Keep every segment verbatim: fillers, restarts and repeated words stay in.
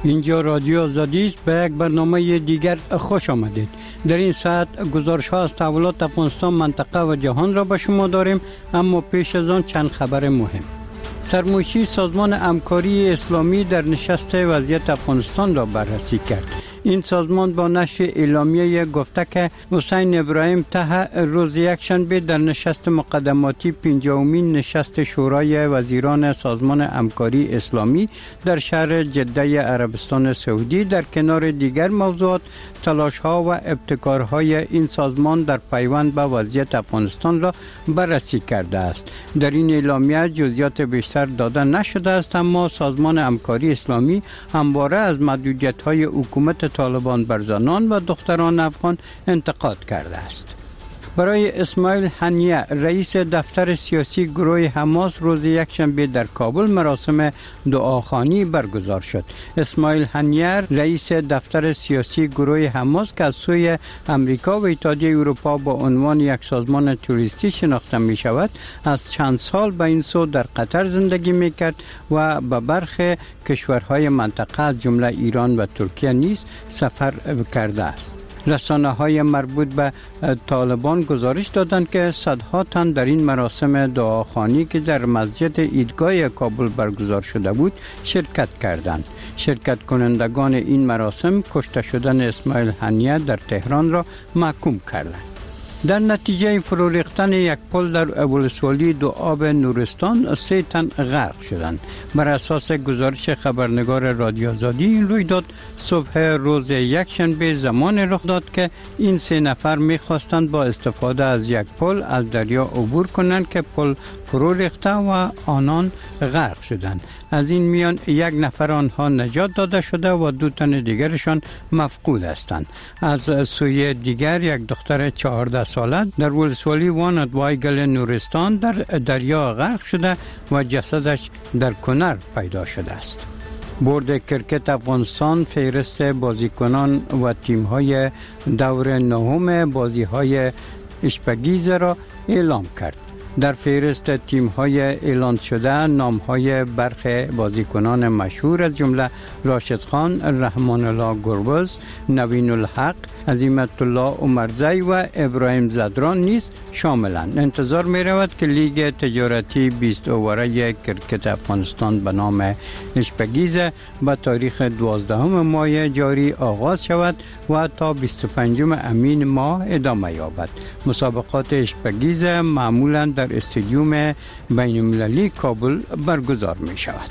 اینجا رادیو آزادی است. به یک برنامه دیگر خوش آمدید. در این ساعت گزارش ها از تحولات افغانستان، منطقه و جهان را به شما داریم، اما پیش از آن چند خبر مهم. سرمایشی سازمان همکاری اسلامی در نشست وضعیت افغانستان را بررسی کرد. این سازمان با نشر اعلامیه گفته که حسین ابراهیم ته روز یکشنبه در نشست مقدماتی پنجمین نشست شورای وزیران سازمان همکاری اسلامی در شهر جده عربستان سعودی در کنار دیگر موضوعات تلاش‌ها و ابتکارهای این سازمان در پیوند به وضعیت افغانستان را بررسی کرده است. در این اعلامیه جزئیات بیشتر داده نشده است، اما سازمان همکاری اسلامی همواره از محدودیت‌های حکومت طالبان بر زنان و دختران افغان انتقاد کرده است. برای اسماعیل هنیه رئیس دفتر سیاسی گروه حماس روز یکشنبه در کابل مراسم دعاخوانی برگزار شد. اسماعیل هنیه رئیس دفتر سیاسی گروه حماس که از سوی امریکا و اتحادیه اروپا با عنوان یک سازمان توریستی شناخته می شود، از چند سال به این سو در قطر زندگی می کرد و به برخی کشورهای منطقه از جمله ایران و ترکیه نیز سفر کرده است. رسانه های مربوط به طالبان گزارش دادند که صدها تن در این مراسم دعاخوانی که در مسجد عیدگاه کابل برگزار شده بود شرکت کردند. شرکت کنندگان این مراسم کشته شدن اسماعیل هنیه در تهران را محکوم کردند. در نتیجه فرو ریختن یک پل در ولسوالی دو آب نورستان سه تن غرق شدند. بر اساس گزارش خبرنگار رادیو آزادی این رویداد صبح روز یکشنبه زمان رخ داد که این سه نفر می‌خواستند با استفاده از یک پل از دریا عبور کنند که پل فرو ریخته و آنان غرق شدند. از این میان یک نفر آنها نجات داده شده و دو تن دیگرشان مفقود هستند. از سوی دیگر یک دختر چهارده ساله در ولسوالی واند وایگل نورستان در دریا غرق شده و جسدش در کنر پیدا شده است. بورد کرکت افغانستان فهرست بازیکنان و تیم‌های دور نهم بازی‌های اشپگیز را اعلام کرد. در فهرست تیم‌های اعلان شده نام‌های برخی بازیکنان مشهور از جمله راشد خان، رحمان الله گربز، نوین الحق، عظیمت الله عمرزی و ابراهیم زدران نیز شاملند. انتظار می رود که لیگ تجارتی بیست اووره کرکت افغانستان به نام اشپگیز به تاریخ دوازدهم ماه جاری آغاز شود و تا بیست و پنجم امین ماه ادامه یابد. مسابقات اشپگیز معمولا در استادیوم بین المللی کابل برگزار می شود.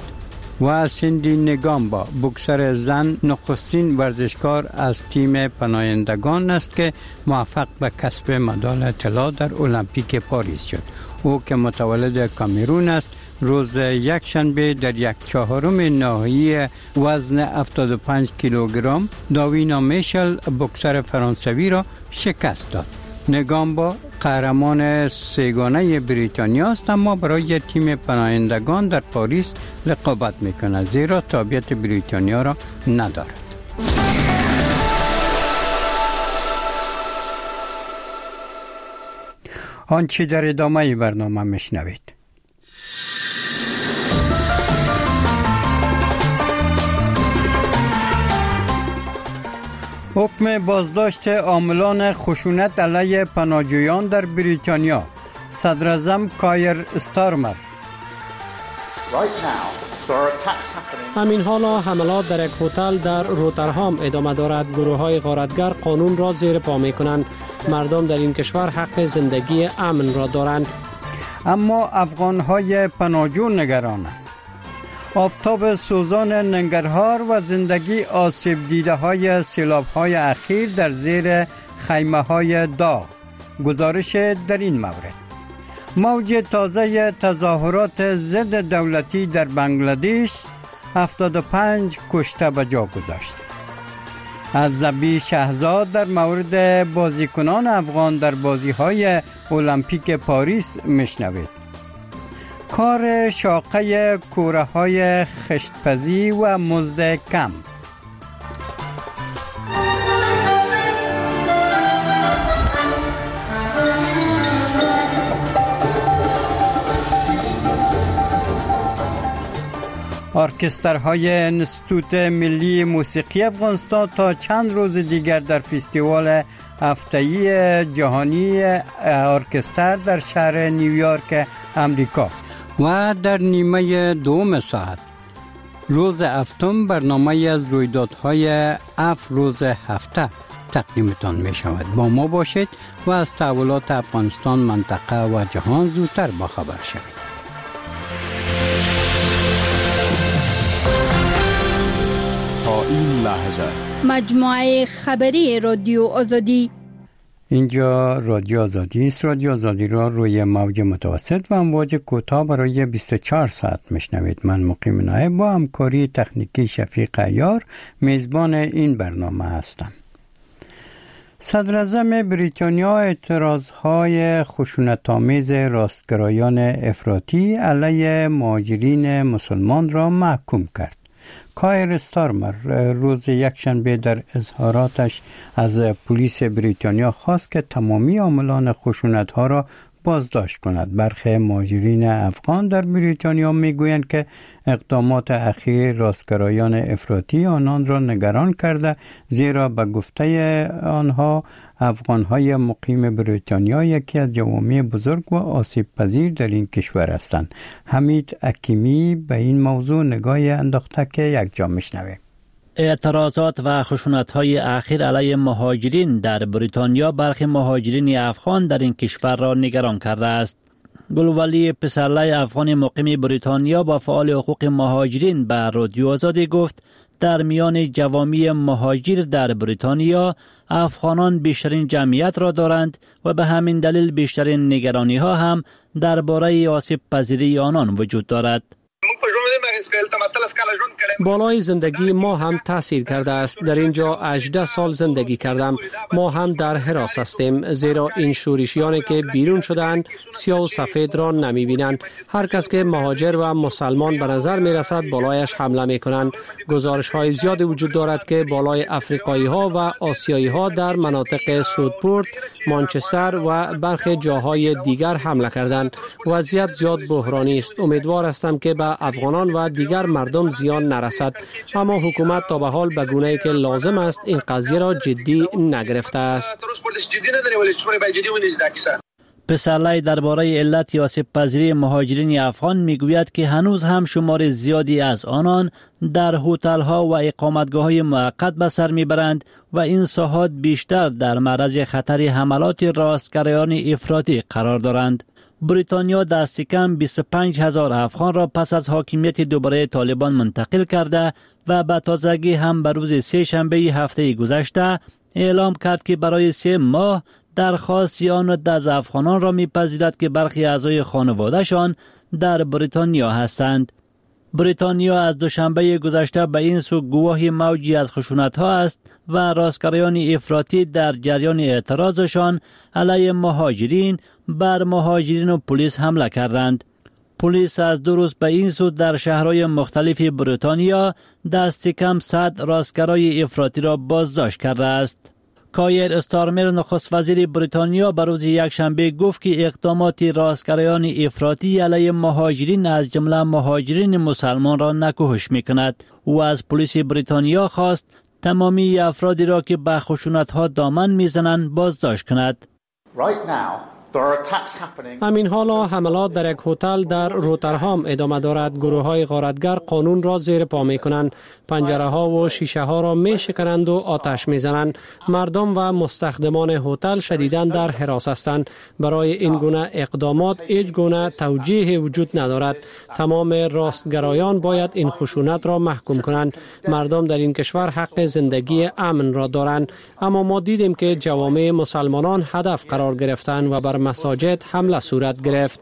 و سیندی نگامبا بوکسر زن نخستین ورزشکار از تیم پناهندگان است که موفق به کسب مدال طلا در المپیک پاریس شد. او که متولد کامرون است روز یکشنبه در یک چهارم نهایی وزن هفتاد و پنج کیلوگرم داوینا میشل بوکسر فرانسوی را شکست داد. نگامبا قهرمان سه‌گانه بریتانیا است، اما برای تیم پناهندگان در پاریس رقابت میکند زیرا تابعیت بریتانیا را ندارد. آنچه در ادامه برنامه میشنوید. حکم بازداشت عاملان خشونت علیه پناهجویان در بریتانیا. صدراعظم کایر استارمر. همین حالا حملات در یک هتل در روترهام ادامه دارد. گروه های غارتگر قانون را زیر پا می کنند. مردم در این کشور حق زندگی امن را دارند. اما افغان های پناهجو نگرانند. آفتاب سوزان ننگرهار و زندگی آسیب دیده های سیلاب های اخیر در زیر خیمه های داغ. گزارش در این مورد. موج تازه تظاهرات ضد دولتی در بنگلادش هفتاد و پنج کشته به جا گذاشت. از زبی شهزاد در مورد بازیکنان افغان در بازی های المپیک پاریس میشنوید. کار شاقه کوره های خشتپزی و مزد کم. ارکسترهای انستیتوت ملی موسیقی افغانستان تا چند روز دیگر در فستیوال هفته‌ای جهانی ارکستر در شهر نیویورک امریکا. و در نیمه دوم ساعت روز هفتم برنامه از رویدادهای اف روز هفته تقدیمتان می شود. با ما باشید و از تحولات افغانستان، منطقه و جهان زودتر باخبر شوید. تا این لحظه مجموعه خبری رادیو آزادی. اینجا رادیو آزادی است. رادیو آزادی را روی موج متوسط و امواج کوتاه برای بیست و چهار ساعت میشنوید. من مقیم نایب با همکاری تکنیکی شفیق عیار میزبان این برنامه هستم. صدر اعظم بریتانیا اعتراضهای خشونت‌آمیز راستگرایان افراطی علیه مهاجرین مسلمان را محکوم کرد. کایر استارمر روز یکشنبه در اظهاراتش از پلیس بریتانیا خواست که تمامی عاملان خشونت‌ها را بازداشت کند. برخی مهاجرین افغان در بریتانیا میگویند که اقدامات اخیر راستگرایان افراطی آنان را نگران کرده، زیرا به گفته آنها افغان‌های مقیم بریتانیا یکی از جوامع بزرگ و آسیب پذیر در این کشور هستند. حمید حکیمی به این موضوع نگاهی انداخته که یک جا میشنویم. اعتراضات و خشونت‌های اخیر علیه مهاجرین در بریتانیا برخی مهاجرین افغان در این کشور را نگران کرده است. گلوولی پسرلای افغان مقیم بریتانیا با فعال حقوق مهاجرین به رادیو آزادی گفت در میان جوامع مهاجر در بریتانیا افغانان بیشترین جمعیت را دارند و به همین دلیل بیشترین نگرانی ها هم درباره آسیب پذیری آنان وجود دارد. بالای زندگی ما هم تاثیر کرده است. در اینجا هجده سال زندگی کردم. ما هم در حراس هستیم، زیرا این شورشیانی که بیرون شدند سیاه و سفید را نمی بینند. هر کس که مهاجر و مسلمان به نظر می رسد بالایش حمله می کنند. گزارش های زیادی وجود دارد که بالای افریقایی ها و آسیایی ها در مناطق سودپورت، مانچستر و برخی جاهای دیگر حمله کردند. وضعیت زیاد بحرانی است. امیدوار هستم که به افغانان و دیگر مردم زیان نرسد، اما حکومت تا به حال به گونه‌ای که لازم است این قضیه را جدی نگرفته است. پسرلای درباره علت آسیب پذیری مهاجرین افغان میگوید که هنوز هم شمار زیادی از آنان در هتل‌ها و اقامتگاه‌های موقت به سر میبرند و این ساحات بیشتر در معرض خطر حملات راستگرایان افراطی قرار دارند. بریتانیا دست کم بیست و پنج هزار افغان را پس از حاکمیت دوباره طالبان منتقل کرده و به تازگی هم به روز سه شنبه هفته گذشته اعلام کرد که برای سه ماه درخواست آن از افغانان را میپذیرد که برخی اعضای خانوادهشان در بریتانیا هستند. بریتانیا از دوشنبه گذشته به این سو گواهی موجی از خشونت‌ها است و راستگرایان افراطی در جریان اعتراضشان علیه مهاجرین بر مهاجرین و پلیس حمله کردند. پلیس از دو روز به این سو در شهرهای مختلف بریتانیا دست کم صد راستگرای افراطی را بازداشت کرده است. کایر استارمر نخست وزیر بریتانیا به روز یکشنبه گفت که اقدامات راستگرایان افراطی علیه مهاجرین از جمله مهاجرین مسلمان را نکوهش می‌کند. او از پلیس بریتانیا خواست تمامی افرادی را که به خشونت‌ها دامن می‌زنند بازداشت کند. Right now همین حالا حملات در یک هتل در روترهام ادامه دارد. گروه های غارتگر قانون را زیر پا می کنند، پنجره ها و شیشه ها را می شکنند و آتش می زنند. مردم و مستخدمان هتل شدیداً در حراس هستند. برای این گونه اقدامات هیچ گونه توجیه وجود ندارد. تمام راستگرایان باید این خشونت را محکوم کنند. مردم در این کشور حق زندگی امن را دارند، اما ما دیدیم که جوامع مسلمانان هدف قرار گرفتند و بر مساجد حمله صورت گرفت.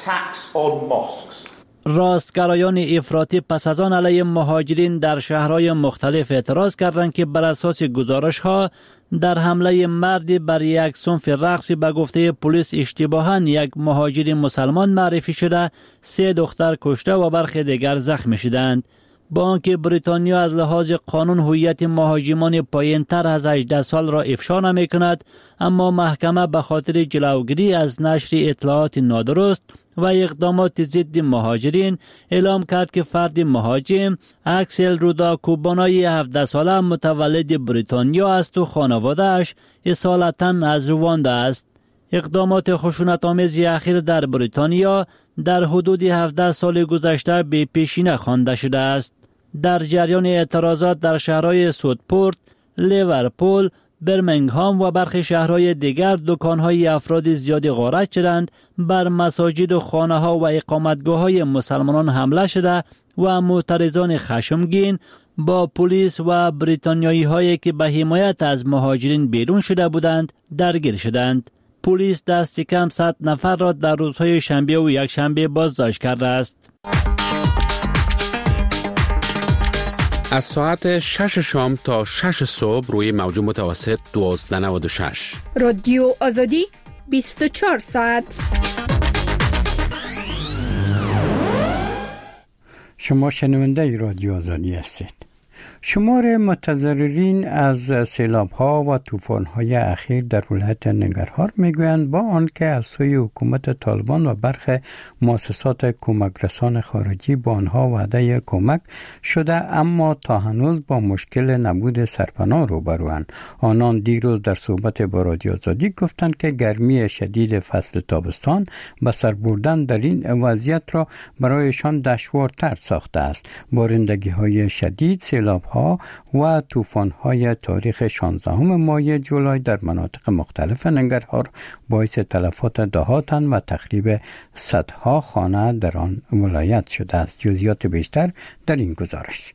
راستگرایان افراطی پس از آن علیه مهاجرین در شهرهای مختلف اعتراض کردند که بر اساس گزارش‌ها در حمله مردی بر یک صنف رقصی به گفته پلیس اشتباهاً یک مهاجر مسلمان معرفی شده سه دختر کشته و برخی دیگر زخمی شدند. با آنکه بریتانیا از لحاظ قانون هویت مهاجمان پایین‌تر از هجده سال را افشا نمی کند، اما محکمه به خاطر جلوگیری از نشر اطلاعات نادرست و اقدامات ضد مهاجرین اعلام کرد که فرد مهاجم اکسل روداکوبانای هفده ساله متولد بریتانیا است و خانواده‌اش اصالتاً از رواندا است. اقدامات خشونت‌آمیز اخیر در بریتانیا در حدود هفده سال گذشته به پیشینه خوانده شده است. در جریان اعتراضات در شهرهای سودپورت، لیورپول، برمنگهام و برخی شهرهای دیگر دکانهای افراد زیادی غارت شدند، بر مساجد و خانه‌ها و اقامتگاه‌های مسلمانان حمله شده و معترضان خشمگین با پلیس و بریتانیایی هایی که به حمایت از مهاجرین بیرون شده بودند درگیر شدند. پلیس دست کم صد نفر را در روزهای شنبه و یکشنبه بازداشت کرده است. از ساعت شش شام تا شش صبح روی موج متوسط دوازده و نود و شش. رادیو آزادی بیست و چهار ساعت. شما شنونده رادیو آزادی هستید. شمار متضررین از سیلاب‌ها و طوفان‌های اخیر در ولایت ننگرهار میگویند با آنکه از سوی حکومت طالبان و برخی مؤسسات کمک رسان خارجی با آنها وعده کمک شده، اما تا هنوز با مشکل نبود سرپناه روبروند. آنان دیروز در صحبت با رادیو آزادی گفتند که گرمی شدید فصل تابستان به سر بردن در این وضعیت را برایشان دشوارتر ساخته است. بارندگی‌های شدید، سیلاب‌ها و طوفان‌های تاریخ شانزدهم ماه جولای در مناطق مختلف ننگرهار باعث تلفات دهاتن و تخریب صدها خانه در آن ولایت شده است. جزئیات بیشتر در این گزارش.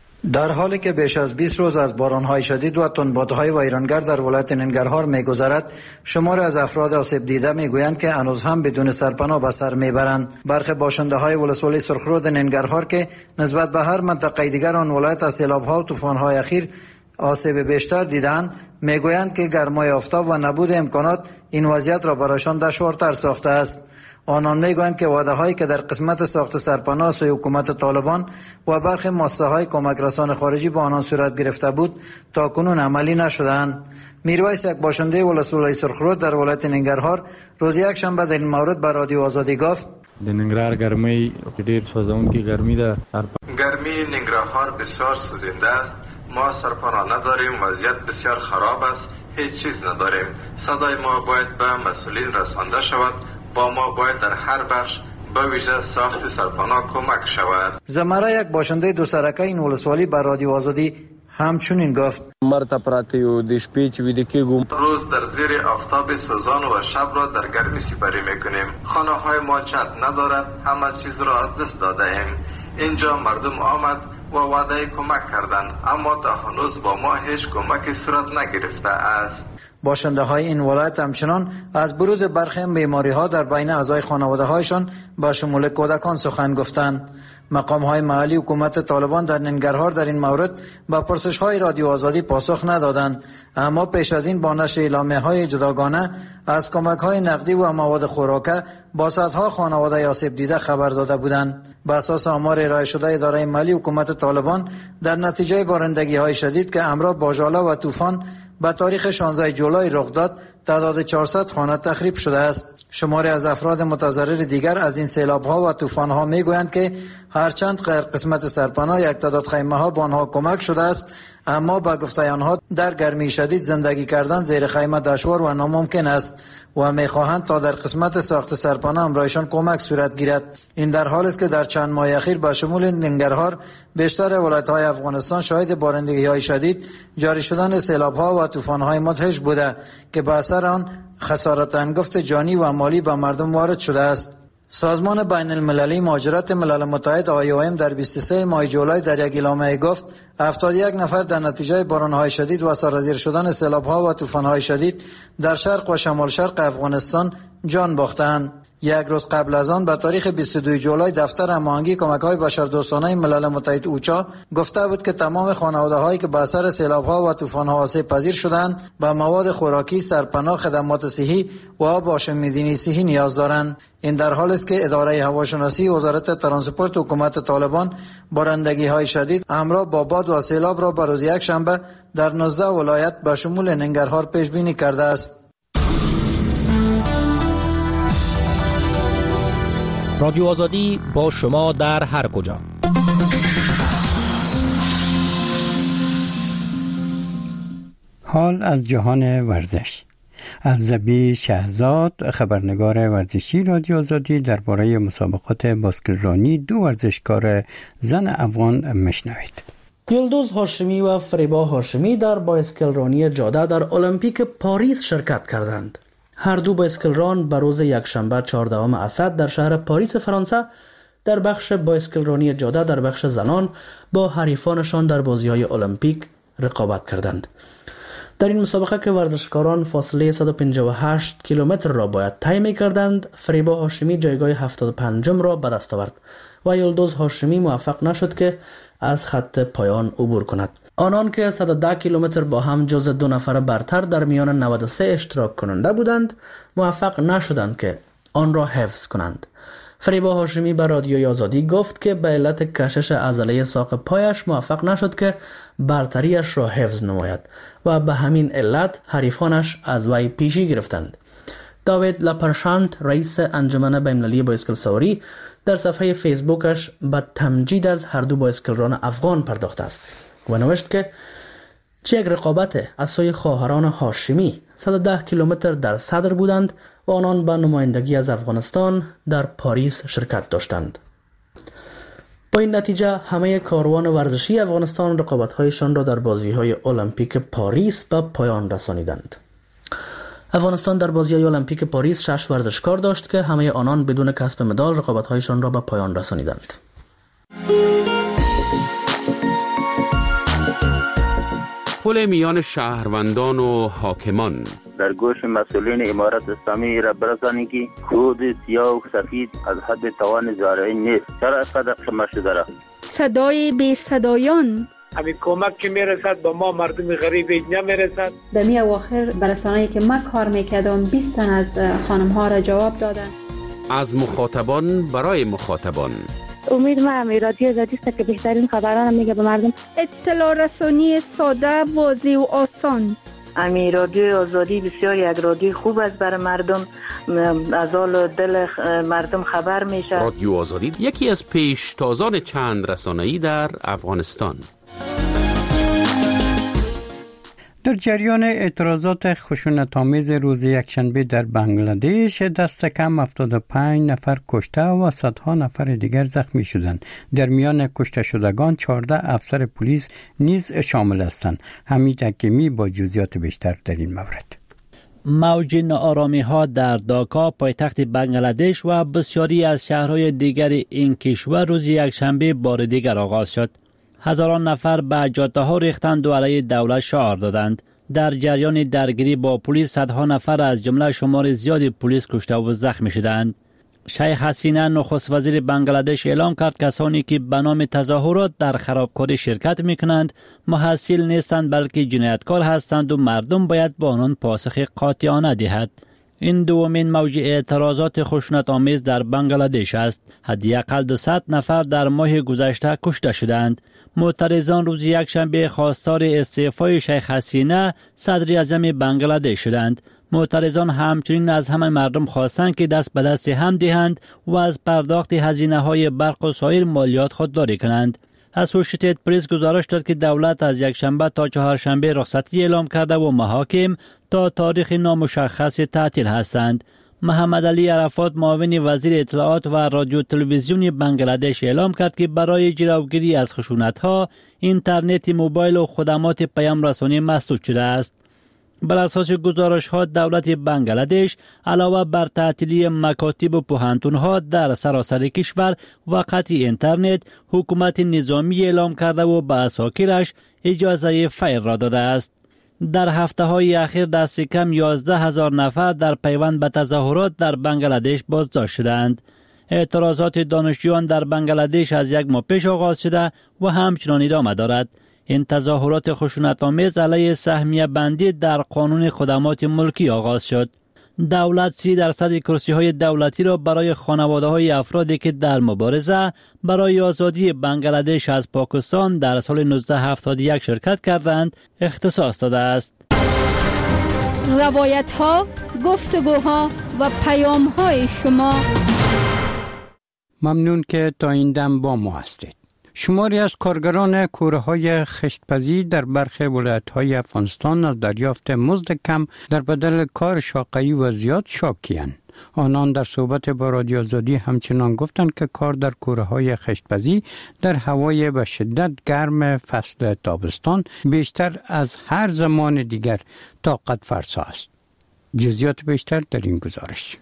در حالی که بیش از بیست روز از باران‌های شدید و تندبادهای ویرانگر در ولایت ننگرهار می‌گذرد، شمار از افراد آسیب دیده می‌گویند که هنوز هم بدون سرپناه به سر می‌برند. برخی باشنده‌های ولسوالی سرخرود ننگرهار که نسبت به هر منطقه دیگر آن ولایت از سیلاب‌ها و طوفان‌های اخیر آسیب بیشتر دیدند، می‌گویند که گرمای آفتاب و نبود امکانات این وضعیت را برایشان دشوارتر ساخته است. آنان میگویند که وعده هایی که در قسمت ساخت سرپناه سوی حکومت طالبان و برخی مؤسسه های کمک رسان خارجی با آنان صورت گرفته بود تا کنون عملی نشدند. میرویس، یک باشنده ولسوالی سرخرود در ولایت ننگرهار، روز یک شنبه در این مورد به رادیو آزادی گفت: د ننګرهار ګرمۍ ډېر سوځونکې ګرمي ده. گرمی ننگرهار بسیار سوزنده است. ما سرپناه نداریم، وضعیت بسیار خراب است، هیچ چیز نداریم. صدای ما باید به مسئولین رسانده شود. با ما باید در هر بخش به ویژه ساخت سرپناه کمک شود. زمره، یک باشنده دو سرکه این ولسوالی به رادیو آزادی همچنین گفت: مرتا پراتیو د شپې چې ویده کېږم، روز در زیر آفتاب سوزان و شب را در گرمی سپری میکنیم. خانه های ما چت ندارد، همه چیز را از دست داده ایم. اینجا مردم آمد و وعده کمک کردند، اما تا هنوز با ما هیچ کمکی صورت نگرفته است. باشنده های این ولایت همچنان از بروز برخی بیماری ها در بین اعضای خانواده هایشان با شمول کودکان سخن گفتند. مقام های محلی حکومت طالبان در ننگرهار در این مورد با پرسش های رادیو آزادی پاسخ ندادند، اما پیش از این با نشر اعلامیه های جداگانه از کمک های نقدی و مواد خوراکه با صدها خانواده آسیب دیده خبر داده بودند. به اساس آمار ارائه شده اداره مالی حکومت طالبان، در نتیجه بارندگی های شدید که همراه با ژاله و طوفان به تاریخ شانزده جولای رخ داد، تعداد چهارصد خانه تخریب شده است. شماری از افراد متضرر دیگر از این سیلاب‌ها و طوفان‌ها میگویند که هرچند غیر قسمت سرپناه یک تعداد خیمه‌ها به آنها کمک شده است، اما با گفته آنها در گرمی شدید زندگی کردن زیر خیمه دشوار و ناممکن است و می‌خواهند تا در قسمت ساخت سرپناه امرایشان کمک صورت گیرد. این در حالی است که در چند ماه اخیر به شمول ننگرهار بیشتر ولایت‌های افغانستان شاهد بارندگی‌های شدید، جاری شدن سیلاب‌ها و طوفان‌های مدهش بوده که به اثر آن خسارت انگفت جانی و مالی به مردم وارد شده است. سازمان بین المللی مهاجرت ملل متحد آی او ام در بیست و سه ماه جولای در یک اعلامیه گفت هفتاد و یک نفر در نتیجه باران‌های شدید و سرازیر شدن سیلاب‌ها و طوفان‌های شدید در شرق و شمال شرق افغانستان جان باختند. یک روز قبل از آن به تاریخ بیست و دو جولای دفتر هماهنگی کمک‌های بشردوستانه ملل متحد اوچا گفته بود که تمام خانواده‌هایی که به اثر سیلاب‌ها و طوفان‌ها آسیب پذیر شدند به مواد خوراکی، سرپناه، خدمات صحی و آب و آشامیدنی صحی نیاز دارند. این در حالی است که اداره هواشناسی وزارت ترانسپورت حکومت طالبان بارندگی‌های شدید همراه با باد و سیلاب را به روز یک شنبه در نوزده ولایت به شمول ننگرهار پیش بینی کرده است. رادیو آزادی با شما در هر کجا. حال از جهان ورزش. از زبی شهزاد، خبرنگار ورزشی رادیو آزادی، درباره مسابقات باسکتبال دو ورزشکار زن افغان مشنوید. یلدوز هاشمی و فریبا هاشمی در بایسکلرانی جاده در المپیک پاریس شرکت کردند. هر دو بایسکلران به روز یکشنبه چهاردهم اسد در شهر پاریس فرانسه در بخش بایسکلرانی جاده در بخش زنان با حریفانشان در بازی‌های المپیک رقابت کردند. در این مسابقه که ورزشکاران فاصله صد و پنجاه و هشت کیلومتر را باید طی می‌کردند، فریبا هاشمی جایگاه هفتاد و پنجم را به دست آورد و یلدوز هاشمی موفق نشد که از خط پایان عبور کند. آنان که صد و ده کیلومتر با هم جز دو نفر برتر در میان نود و سه اشتراک کننده بودند، موفق نشدند که آن را حفظ کنند. فریبا هاشمی به رادیوی آزادی گفت که به علت کشش عضله ساق پایش موفق نشد که برتریش را حفظ نماید و به همین علت حریفانش از وی پیشی گرفتند. داوید لاپرشانت، رئیس انجمن بین‌المللی بایسکل سواری، در صفحه فیسبوکش به تمجید از هر دو بایسکلران افغان پرداخته است و نوشت که چه یک رقابت از سوی خواهران هاشمی صد و ده کیلومتر در صدر بودند و آنان به نمایندگی از افغانستان در پاریس شرکت داشتند. با این نتیجه همه کاروان ورزشی افغانستان رقابت‌هایشان را در بازی‌های المپیک پاریس به پایان رسانیدند. افغانستان در بازی‌های المپیک پاریس شش ورزشکار داشت که همه آنان بدون کسب مدال رقابت‌هایشان را به پایان رسانیدند. پل میان شهروندان و حاکمان در گوش مسئولین امارت اسلامی را برسانی که خود سیاه و سفید از حد توان زارعی نیست. چرا از قدر شما شده را؟ صدای بی صدایان همین کمک که میرسد با ما مردم غریب نمیرسد. در می اواخر برسانه‌ای که من کار میکردم بیست تن از خانم ها را جواب دادن. از مخاطبان برای مخاطبان. امید من رادیو آزادی است که بهترین خبران میگه به مردم. اطلاع رسانی ساده، واضح و آسان. امی رادیو آزادی بسیار یک رادیو خوب است برای مردم، از حال دل مردم خبر میشه. رادیو آزادی یکی از پیشتازان چند رسانه‌ای در افغانستان. در جریان اعتراضات خشونت‌آمیز روز یکشنبه در بنگلادش، دست کم هفتاد و پنج نفر کشته و صدها نفر دیگر زخمی شدند. در میان کشته شدگان چهارده افسر پلیس نیز شامل هستند. حمید حکیمی با جزئیات بیشتر در این مورد. موج ناآرامی ها در داکا پایتخت بنگلادش و بسیاری از شهرهای دیگر این کشور روز یکشنبه بار دیگر آغاز شد. هزاران نفر به جاده ها ریختند و علیه دولت شعار دادند. در جریان درگیری با پلیس صدها نفر از جمله شمار زیادی پلیس کشته و زخمی شدند. شیخ حسینه نخست وزیر بنگلادش اعلام کرد کسانی که به نام تظاهرات در خرابکاری شرکت میکنند محصل نیستند بلکه جنایتکار هستند و مردم باید با آنان پاسخ قاطعانه دهد. این دومین موج اعتراضات خشونت آمیز در بنگلادش است. حداقل دویست نفر در ماه گذشته کشته شدند. معترضان روز یکشنبه خواستار استعفای شیخ حسینه صدر اعظم بنگلادش شدند. معترضان همچنین از همه مردم خواستند که دست به دست هم دهند و از پرداخت هزینه های برق و سایر مالیات خودداری کنند. اسوشیتد پرس گزارش داد که دولت از یکشنبه تا چهارشنبه رخصتی اعلام کرده و محاکم تا تاریخ نامشخص تعطیل هستند. محمد علی عرفات معاون وزیر اطلاعات و رادیو تلویزیون بنگلادش اعلام کرد که برای جلوگیری از خشونت‌ها اینترنت موبایل و خدمات پیام رسانی مسدود شده است. بر اساس گزارش ها دولت بنگلادش علاوه بر تعطیلی مکاتب و پوهنتون‌ها در سراسر کشور و قطع اینترنت، حکومت نظامی اعلام کرده و به عساکرش اجازه فیر را داده است. در هفته های اخیر دست کم یازده هزار نفر در پیوند به تظاهرات در بنگلادش بازداشت شدند. اعتراضات دانشجویان در بنگلادش از یک ماه پیش آغاز شده و همچنان ادامه دارد. این تظاهرات خشونت‌آمیز علیه سهمیه بندی در قانون خدمات ملکی آغاز شد. دولت سی درصد کرسی های دولتی را برای خانواده های افرادی که در مبارزه برای آزادی بنگلادش از پاکستان در سال نوزده هفتاد و یک شرکت کردند اختصاص داده است. روایت ها، گفتگوها و پیام های شما ممنون که تا این دم با ما هستید. شماری از کارگران کوره‌های خشتپزی در برخی ولایت‌های افغانستان از دریافت مزد کم در بدل کار شاقی و زیاد شاکی‌اند. آنان در صحبت با رادیو آزادی همچنان گفتند که کار در کوره‌های خشتپزی در هوای به شدت گرم فصل تابستان بیشتر از هر زمان دیگر طاقت فرسا است. جزئیات بیشتر در این گزارش.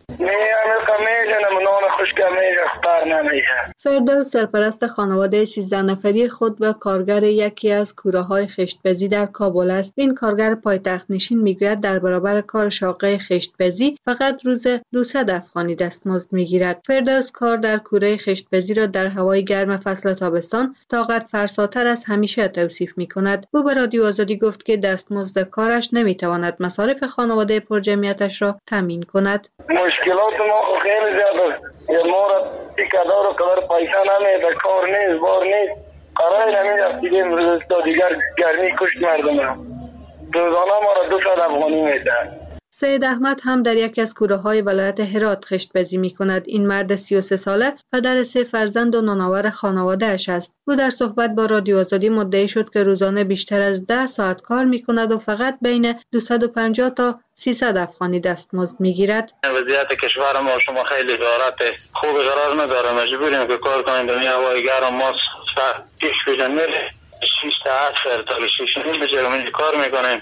فردوس سرپرست خانواده سیزده نفری خود و کارگر یکی از کوره‌های خشتپزی در کابل است. این کارگر پایتخت نشین میگوید در برابر کار شاقه خشتپزی فقط روز دویست افغانی دستمزد میگیرد. فردوس کار در کوره خشتپزی را در هوای گرم فصل تابستان طاقت فرساتر از همیشه توصیف میکند. او به رادیو آزادی گفت که دستمزد کارش نمیتواند مصارف خانواده پرجمعیتش را تامین کند. مشکلات ما خیلی زیاد است. ما را پیکادار و کار پیسه نمیده، کار نیست، بار نیست. قرار نمیده دیگه امروز تا دیگر گرمی کشت مردم را. روزانه ما را دو صد افغانی میده. سید احمد هم در یکی از کوره‌های ولایت هرات خشتپزی می‌کند. این مرد سی و سه ساله پدر سه فرزند و نانآور خانواده‌اش است. او در صحبت با رادیو آزادی مدعی شد که روزانه بیشتر از ده ساعت کار می‌کند و فقط بین دویست و پنجاه تا سیصد افغانی دستمزد می‌گیرد. وضعیت کشور ما شما خیلی حالت خوب قرار نداره، مجبوریم که کار کنیم در هوای گرم. ما پیش پیش میره شش تا هفت تا شش نیم بجرم کار می‌کنیم.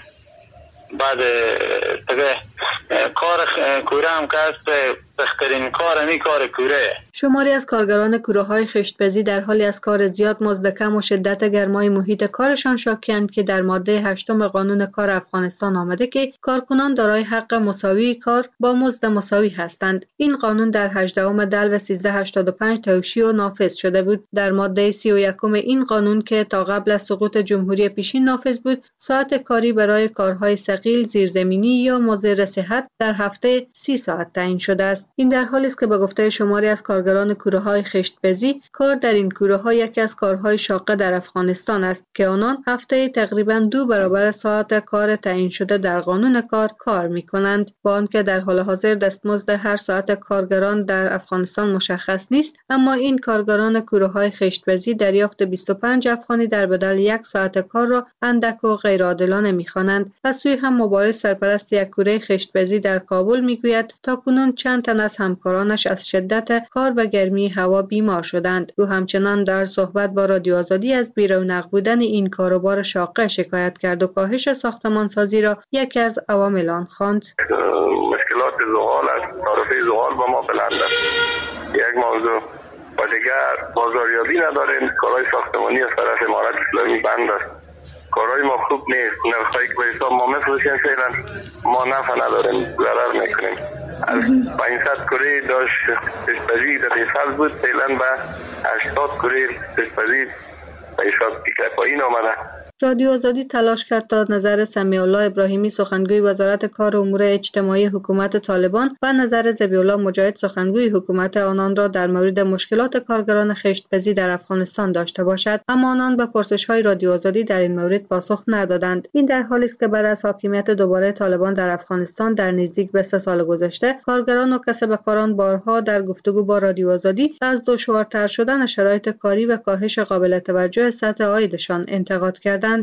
بعد دیگه کار کوره هم که است بهترین کار همی کار کوره. شماری از کارگران کوره‌های خشتپزی در حالی از کار زیاد، مزد کم و شدت گرمای محیط کارشان شاکی‌اند که در ماده هشتم قانون کار افغانستان آمده که کارکنان دارای حق مساوی کار با مزد مساوی هستند. این قانون در هجدهم دلو سیزده هشتاد و پنج توشیح و نافذ شده بود. در ماده سی و یکم این قانون که تا قبل از سقوط جمهوری پیشین نافذ بود، ساعت کاری برای کارهای ثقیل زیرزمینی یا مضر صحت در هفته سی ساعت تعیین شده است. این در حالی است که به گفته شماری از کارگران کوره‌های خشتپزی، کار در این کوره‌ها یکی از کارهای شاقه در افغانستان است که آنان هفته تقریباً دو برابر ساعت کار تعیین شده در قانون کار کار می‌کنند. با آنکه در حال حاضر دستمزد هر ساعت کارگران در افغانستان مشخص نیست، اما این کارگران کوره‌های خشتپزی دریافت بیست و پنج افغانی در بدل یک ساعت کار را اندک و غیرعادلانه می‌خوانند. از سوی هم مبارز سرپرست یک کوره خشتپزی در کابل می‌گوید تاکنون چند تن از همکارانش از شدت کار و گرمی هوا بیمار شدند. او همچنان در صحبت با رادیو آزادی از بی‌رونق بودن این کاروبار شاقه شکایت کرد و کاهش ساختمانسازی را یکی از عوامل آن خواند. مشکلات زغال است. تعرفه زغال با ما بلند است. یک موضوع و دیگر بازاریابی نداریم. کارهای ساختمانی از طرف امارت اسلامی بند است. کارهای ما خوب نیست. نرخ‌هایی که به حساب ما می‌فروشیم فعلا ما نفع نداریم، ضرر میکنیم. از پانصد کوره داشت خشتپزی در این سال بود، فعلا به هشتاد کوره خشتپزی به حساب پایین آمده. رادیو آزادی تلاش کرد تا نظر سمیع الله ابراهیمی سخنگوی وزارت کار و امور اجتماعی حکومت طالبان و نظر ذبیح الله مجاهد سخنگوی حکومت آنان را در مورد مشکلات کارگران خشتپزی در افغانستان داشته باشد، اما آنان به پرسش‌های رادیو آزادی در این مورد پاسخ ندادند. این در حالی است که بعد از حاکمیت دوباره طالبان در افغانستان در نزدیک به سه سال گذشته، کارگران و کسب کاران بارها در گفتگو با رادیو آزادی از دشوارتر شدن شرایط کاری و کاهش قابل توجه سطح عایدشان انتقاد کردند.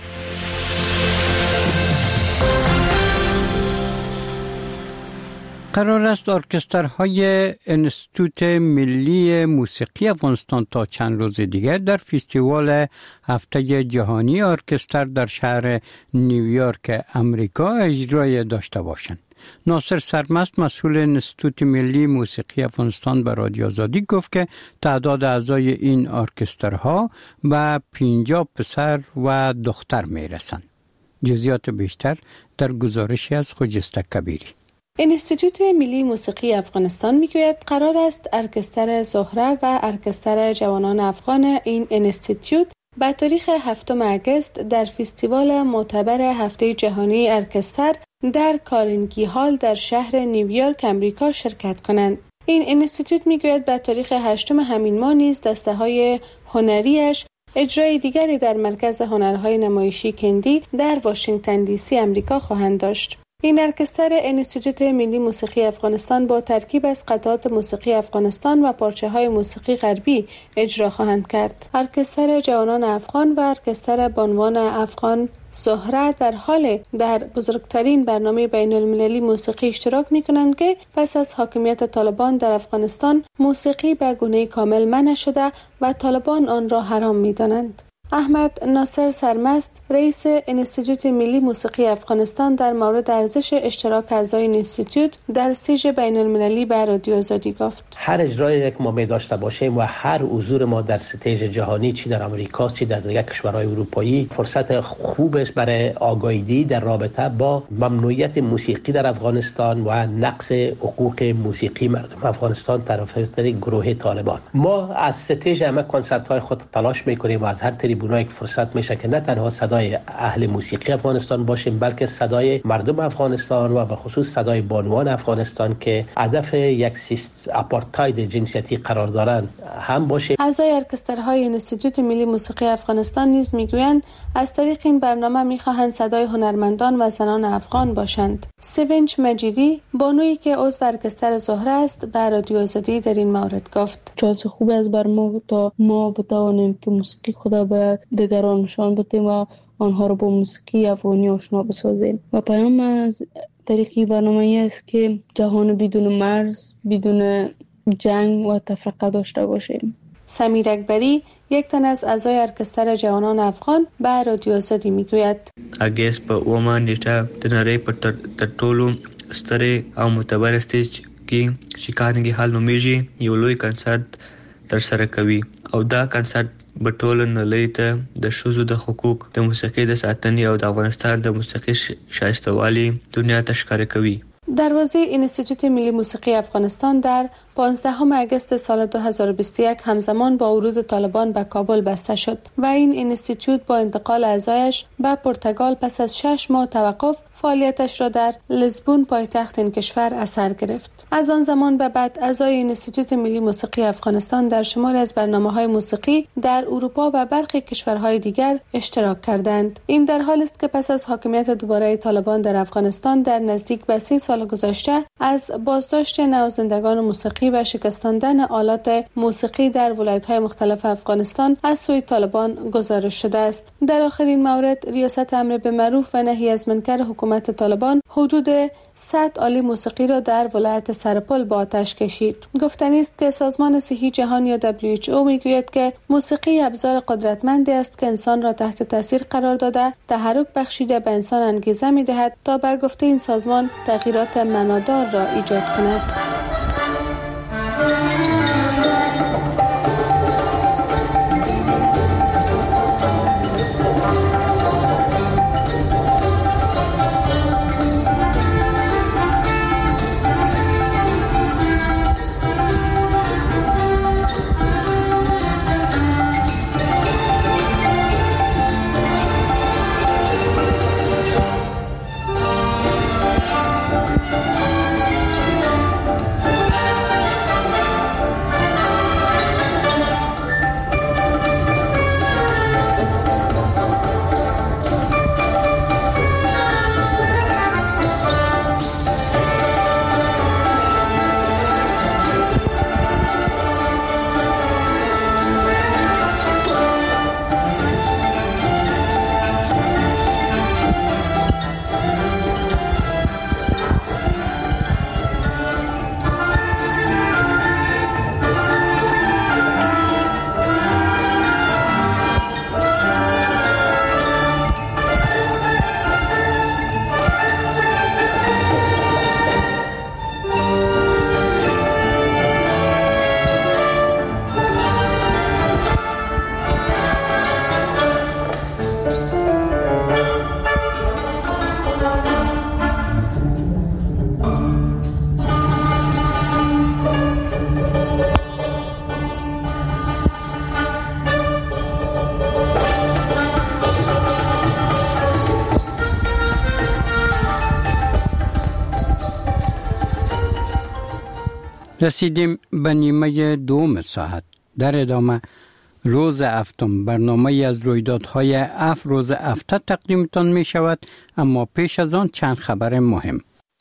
قرار است ارکسترهای انستیتوت ملی موسیقی افغانستان تا چند روز دیگر در فستیوال هفته جهانی ارکستر در شهر نیویورک امریکا اجرای داشته باشند. ناصر سرمست مسئول انستیتوت ملی موسیقی افغانستان به رادیو آزادی گفت که تعداد اعضای این ارکسترها به پنجاه پسر و دختر می رسند. جزئیات بیشتر در گزارشی از خجسته کبیری. انستیتوت ملی موسیقی افغانستان میگوید قرار است ارکستر زهره و ارکستر جوانان افغان این انستیتوت به تاریخ هفتم آگوست در فستیوال معتبر هفته جهانی ارکستر در کارنگی هال در شهر نیویورک امریکا شرکت کنند. این انستیتوت میگوید به تاریخ هشتم همین ماه نیز دسته های هنریش اجرای دیگری در مرکز هنرهای نمایشی کندی در واشنگتن دی سی امریکا خواهند داشت. این ارکستر انستیتوت ملی موسیقی افغانستان با ترکیب از قطعات موسیقی افغانستان و پارچه‌های موسیقی غربی اجرا خواهند کرد. ارکستر جوانان افغان و ارکستر بانوان افغان زهره در حال در بزرگترین برنامه بین المللی موسیقی اشتراک می کنند که پس از حاکمیت طالبان در افغانستان موسیقی به گونه کامل منع شده و طالبان آن را حرام می دانند. احمد ناصر سرمست رئیس انستیتوت ملی موسیقی افغانستان در مورد ارزش اشتراک اعضای این انستیتوت در استیج بین المللی به رادیو آزادی گفت: هر اجرایی که ما می داشته باشیم و هر حضور ما در استیج جهانی، چی در امریکا چی در دیگر کشورهای اروپایی، فرصت خوب است برای آگاهی در رابطه با ممنوعیت موسیقی در افغانستان و نقض حقوق موسیقی مردم افغانستان طرفدار گروه طالبان. ما از استیج همه کنسرت های خود تلاش میکنیم و از هر طریق بنای فرصت میشه که نه تنها صدای اهل موسیقی افغانستان باشیم، بلکه صدای مردم افغانستان و به خصوص صدای بانوان افغانستان که هدف یک سیست آپارتاید جنسیتی قرار دارند هم باشیم. اعضای ارکسترهای انستیتوت ملی موسیقی افغانستان نیز میگویند از طریق این برنامه میخواهند صدای هنرمندان و زنان افغان باشند. سوینچ مجیدی بانویی که عضو ارکستر زهره است به رادیو آزادی در این مورد گفت: چانس خوب است بر ما تا ما بتوانیم که موسیقی خدا به دیگران نشان بدیم و آنها را با موسیقی افغانی آشنا بسازیم. و پیام از طریقی برنامه است که جهان بدون مرز، بدون جنگ و تفرقه داشته باشیم. سمیر اکبری یک تن از اعضای ارکستر جوانان افغان به رادیو آزادی میگوید: اگست په اومه نیټه د نړۍ په تر ټولو سترې او معتبر سټیج کې چې کارنګي هال نومیږي یو لوی کنسرت ترسره کوي او دا کنسرت په ټوله نړۍ ته د ښځو د حقوق د موسیقۍ د ساتنې او د افغانستان د موسیقي شایسته‌والي دنیا ته ښکاره کوي. دروازه انستیتوت ملی موسیقی افغانستان در پانزدهم اگست سال دو هزار و بیست و یک همزمان با ورود طالبان به کابل بسته شد و این انستیتوت با انتقال اعضایش به پرتغال پس از شش ماه توقف فعالیتش را در لیسبون پایتخت این کشور اثر گرفت. از آن زمان به بعد اعضای انستیتوت ملی موسیقی افغانستان در شماری از برنامه‌های موسیقی در اروپا و برخی کشورهای دیگر اشتراک کردند. این در حالی است که پس از حاکمیت دوباره طالبان در افغانستان در نزدیک به سی سال گذشته از بازداشت نوازندگان موسیقی و شکستاندن آلات موسیقی در ولایت‌های مختلف افغانستان از سوی طالبان گزارش شده است. در آخرین مورد ریاست امر به معروف و نهی از منکر حکومت طالبان حدود صد آله موسیقی را در ولایت سرپل با آتش کشید. گفتنی است که سازمان صحی جهانی یا دبلیو اچ او میگوید که موسیقی ابزار قدرتمندی است که انسان را تحت تاثیر قرار داده، تحرک بخشیده به انسان انگیزه می‌دهد تا به گفته این سازمان تغییرات معنادار را ایجاد کند. رسیدیم به نیمه دوم ساعت. در ادامه روز هفتم برنامه از رویدادهای اف روز هفته تقدیمتان می شود، اما پیش از آن چند خبر مهم.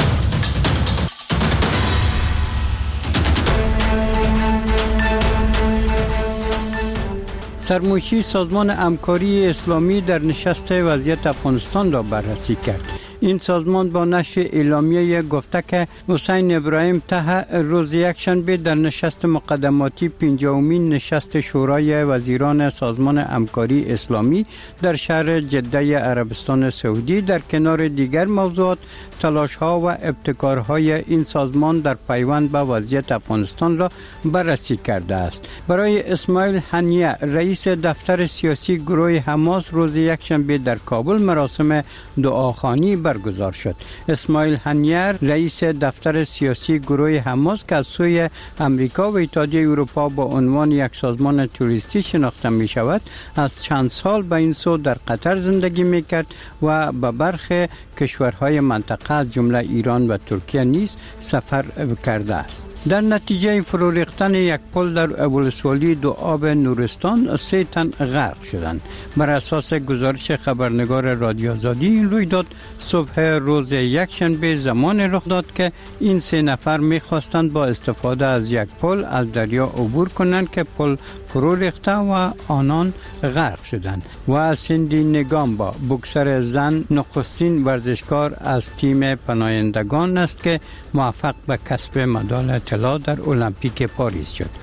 سرمایشی سازمان همکاری اسلامی در نشست وضعیت افغانستان را بررسی کرد. این سازمان با نشر اعلامیه گفته که حسین ابراهیم طه روز یکشنبه در نشست مقدماتی پنجمین نشست شورای وزیران سازمان همکاری اسلامی در شهر جده عربستان سعودی در کنار دیگر موضوعات تلاش‌ها و ابتکارهای این سازمان در پیوند به وضعیت افغانستان را بررسی کرده است. برای اسماعیل هنیه رئیس دفتر سیاسی گروه حماس روز یکشنبه در کابل مراسم دعاخوانی برگزار شد. اسماعیل هنیه رئیس دفتر سیاسی گروه حماس که از سوی امریکا و اتحادیه اروپا با عنوان یک سازمان توریستی شناخته می شود، از چند سال به این سو در قطر زندگی می کرد و به برخی کشورهای منطقه از جمله ایران و ترکیه نیز سفر کرده است. در نتیجه فرو ریختن یک پل در ابوالسوالی دو آب نورستان سه تن غرق شدند. بر اساس گزارش خبرنگار رادیو آزادی این رویداد صبح روز یکشنبه زمان رخ داد که این سه نفر می‌خواستند با استفاده از یک پل از دریا عبور کنند که پل فرو ریخته و آنان غرق شدند. و سیندی نگامبا بوکسر زن نخستین ورزشکار از تیم پناهندگان است که موفق به کسب مدال طلا در المپیک پاریس شد.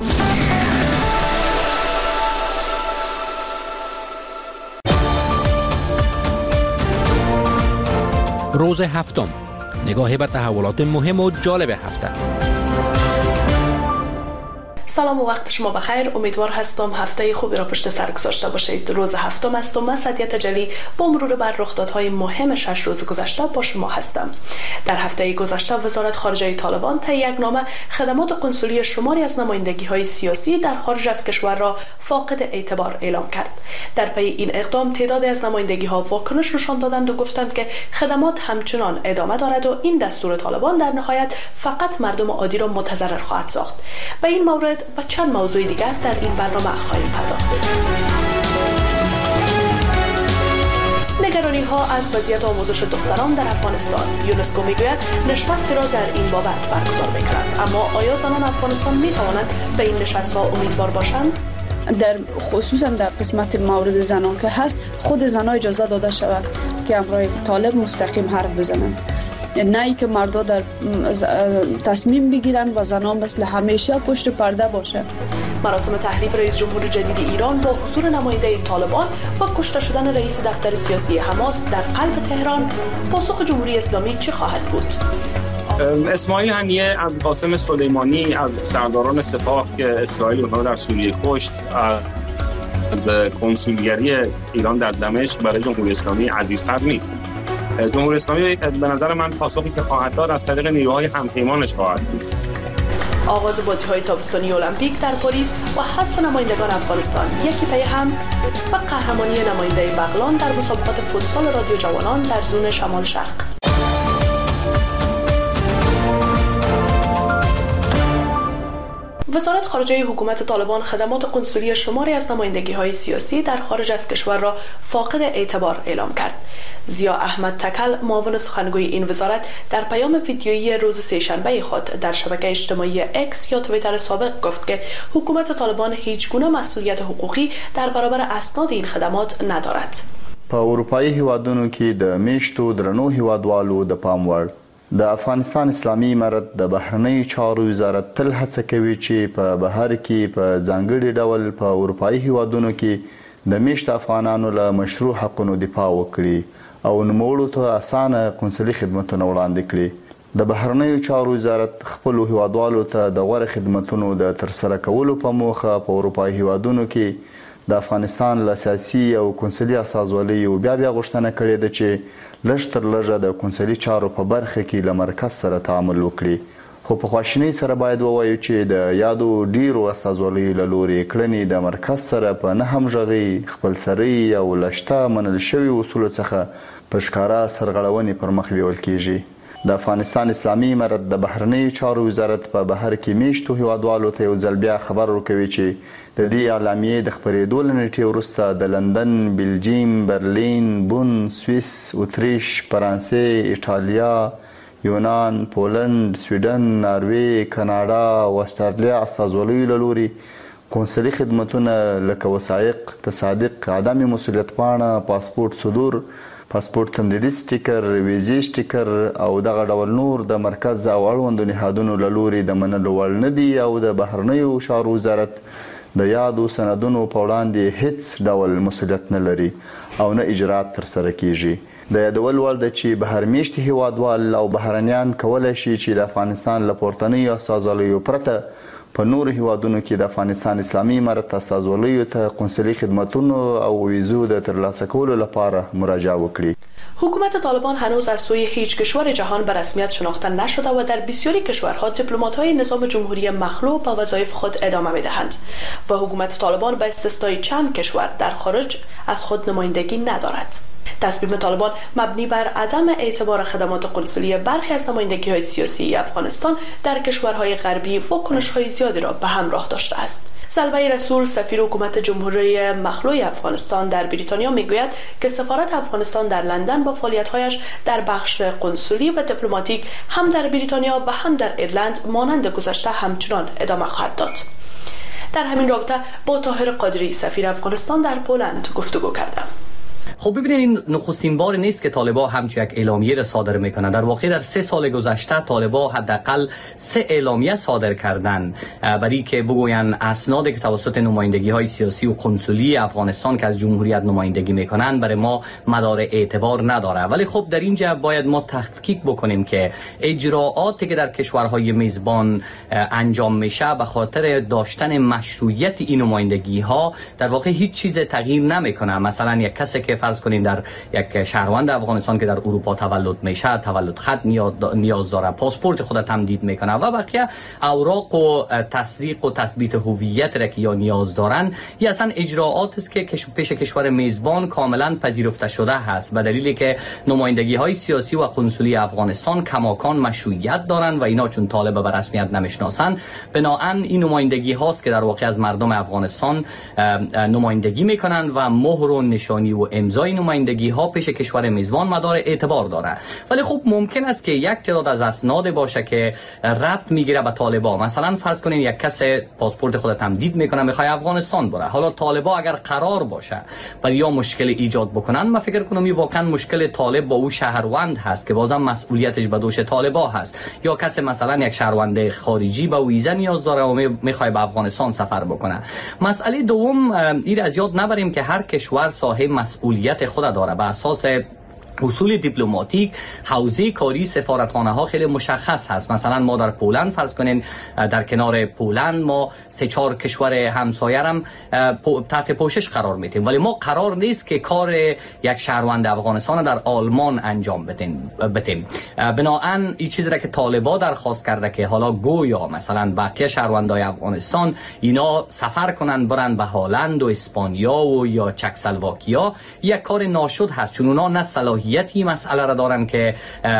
روز هفتم، نگاهی به تحولات مهم و جالب هفته. سلام و وقت شما بخیر. امیدوار هستم هفته خوبی را پشت سر گذاشته باشید. روز هفتم است و من سعدیه تجلی با مرور بر رخدادهای مهم شش روز گذشته با شما هستم. در هفته گذشته وزارت خارجه طالبان طی یک نامه خدمات قنسولی شماری از نمایندگی‌های سیاسی در خارج از کشور را فاقد اعتبار اعلام کرد. در پی این اقدام تعدادی از نمایندگی‌ها واکنش نشان دادند و گفتند که خدمات همچنان ادامه دارد و این دستور طالبان در نهایت فقط مردم عادی را متضرر خواهد ساخت. به این مورد و چند موضوع دیگر در این برنامه خواهیم پرداخت. نگرانی ها از وضعیت آموزش دختران در افغانستان. یونسکو میگوید نشستی را در این بابت برگزار می‌کند، اما آیا زنان افغانستان می‌توانند به این نشست‌ها امیدوار باشند؟ در خصوصا در قسمت مورد زنان که هست، خود زنان اجازه داده شود که امرای طالب مستقیم حرف بزنند، نه ای که مردا در تصمیم بگیرن و زنان مثل همیشه پشت پرده باشه. مراسم تحلیف رئیس جمهور جدید ایران با حضور نماینده طالبان و کشته شدن رئیس دفتر سیاسی حماس در قلب تهران، پاسخ جمهوری اسلامی چه خواهد بود؟ اسماعیل هنیه از قاسم سلیمانی از سرداران سپاه که اسرائیل اونها در سوریه کشت، از کنسولگری ایران در دمشق برای جمهوری اسلامی عزیزتر نیست. جمهوری اسلامی به نظر من پاسخی که خواهد داد از طریق نیروهای همپیمانش خواهد بود. آغاز بازی‌های تابستانی المپیک در پاریس و حذف نمایندگان افغانستان یکی پی هم و قهرمانی نماینده بغلان در مسابقات فوتسال رادیو جوانان در زون شمال شرق. وزارت خارجه حکومت طالبان خدمات قنسولی شماری از نمایندگی‌های سیاسی در خارج از کشور را فاقد اعتبار اعلام کرد. ضیا احمد تکل، معاون سخنگوی این وزارت، در پیام ویدیویی روز سه‌شنبه خود در شبکه اجتماعی اکس یا توییتر سابق گفت که حکومت طالبان هیچ گونه مسئولیت حقوقی در برابر اسناد این خدمات ندارد. په اروپایي هیوادونو کې د میشتو درنو هیوادوالو د پام وړ د افغانستان اسلامي امارت د بهرنیو چارو وزارت تل هڅه کوي چې په بهر کې په ځانګړي ډول په اروپایي هیوادونو کې د میشت افغانانو له مشروع حقونو دفاع وکړي او نوموړو ته اسانه قنصلي خدمتونه وړاندې کړي. د بهرنیو چارو وزارت خپل هیوادوالو ته د غوړ خدمتونو د ترسره کولو په موخه په اروپایي هیوادونو کې د افغانستان له سیاسي او قنصلي اساسوالۍ او بیا بیا غوښتنه کړې ده چې لږ تر لږه د قنصلي چارو په برخه کې له مرکز سره تعامل وکړي. خو په خواشینۍ سره باید ووایو چې د یادو ډیرو اساسوالۍ له لوري کړنې د مرکز سره په نه همغږۍ، خپلسرۍ او له شته منل شوي اصولو څخه په ښکاره سرغړونې پر مخ بیول کیږي. د افغانستان اسلامي امارت د بهرنی چارو وزارت په بهر کې میشتو هیوادوالو ته یو ځل بیا خبر ورکوي چې د دې اعلامیې د خپرېدو له نیټې وروسته د لندن، بلجیم، برلین، بون، سویس، اتریش، فرانسې، ایټالیا، یونان، پولند، سویډن، ناروې، کاناډا او استرالیا استازولیو له لوري قونسلي خدمتونه لکه وثایق، تصادق، عدم مسؤلیت پاڼه، پاسپورت صدور، پاسپورت تمدیدي سټیکر، ویزې سټیکر او دغه ډول نور د مرکز او اړوندو نهادونو له لوري د منلو وړ نه دي او د بهرنیو چارو وزارت د یادو سندونو په وړاندې هیڅ ډول مسؤلیت نه لري او نه اجرات ترسره کیږي. د یادول وړ ده چې بهرمیشتي هیوادوال او بهرنیان کولی شي چې د افغانستان له پورتنیو استازولیو پرته په نورو هیوادونو کې د افغانستان اسلامي امارت استازولیو ته قونسلي خدمتونو او ویزو د ترلاسه کولو لپاره مراجعه وکړي. حکومت طالبان هنوز از سوی هیچ کشور جهان به رسمیت شناخته نشده و در بسیاری کشورها دیپلمات‌های نظام جمهوری مخلوع به وظایف خود ادامه می‌دهند و حکومت طالبان به استثنای چند کشور در خارج از خود نمایندگی ندارد. تصمیم طالبان مبنی بر عدم اعتبار خدمات قنصلی برخی از نمایندگی‌های سیاسی افغانستان در کشورهای غربی واکنش‌های زیادی را به همراه داشته است. سلوی رسول سفیر حکومت جمهوری مخلوع افغانستان در بریتانیا میگوید که سفارت افغانستان در لندن با فعالیت‌هایش در بخش قنصلی و دیپلماتیک هم در بریتانیا و هم در ایرلند مانند گذشته همچنان ادامه خواهد داد. در همین رابطه با طاهر قادری سفیر افغانستان در پولند گفتگو کردم. خب ببینید این نخستین بار نیست که طالبا همچین یک اعلامیه را صادر میکنند. در واقع در سه سال گذشته طالبا حداقل سه اعلامیه صادر کردند برای که بگویند اسنادی که توسط نمایندگی های سیاسی و قنصلی افغانستان که از جمهوریت نمایندگی میکنند برای ما مدار اعتبار نداره. ولی خب در اینجا باید ما تحقیق بکنیم که اجراعاتی که در کشورهای میزبان انجام میشه به خاطر داشتن مشروعیت این نمایندگی ها در واقع هیچ چیز تغییر نمیکنه. مثلا یک کسی که فرض کنین در یک شهروند افغانستان که در اروپا تولد میشه تولد خط نیاز داره، پاسپورت خود تمدید میکنه و بقیه اوراق و تصدیق و تثبیت هویت را که یا نیاز دارن، یا اصلا اجراعات است که پیش کشور میزبان کاملا پذیرفته شده هست به دلیلی که نمایندگی های سیاسی و قنصلی افغانستان کماکان مشروعیت دارن و اینا چون طالب به رسمیت نمیشناسن، بنابراین این نمایندگی هاست که در واقع از مردم افغانستان نمایندگی میکنن و مهر و نشانی و امضای نمایندگی ها پیش کشور میزبان مدار اعتبار داره. ولی خب ممکن است که یک تعداد از اسناد باشه که ربط میگیره به طالبا. مثلا فرض کنین یک کس پاسپورت خود تمدید میکنه میخواد افغانستان بره، حالا طالبا اگر قرار باشه ولی یا مشکل ایجاد بکنن، من فکر کنم این واقعا مشکل طالب با او شهروند هست که بازم مسئولیتش به دوش طالبا هست، یا کس مثلا یک شهروند خارجی با ویزا نیاز داره و میخواد به افغانستان سفر بکنه. مسئله دوم این از یاد نبریم که هر کشور صاحب مسئولیت خود داره. به اساس اصول دیپلماتیک حوزه کاری سفارتخانه ها خیلی مشخص هست. مثلا ما در پولند فرض کنین در کنار پولند ما سه چهار کشور همسایه هم تحت پوشش قرار میدیم، ولی ما قرار نیست که کار یک شهروند افغانستان در آلمان انجام بدیم. بنابراین این چیزی را که طالبا درخواست کرده که حالا گویا مثلا بقیه شهروندای افغانستان اینا سفر کنن برن به هلند و اسپانیا و یا چکسلواکیا، یک کار ناشد هست، چون اونا نه صلاحیت این مسئله را دارن که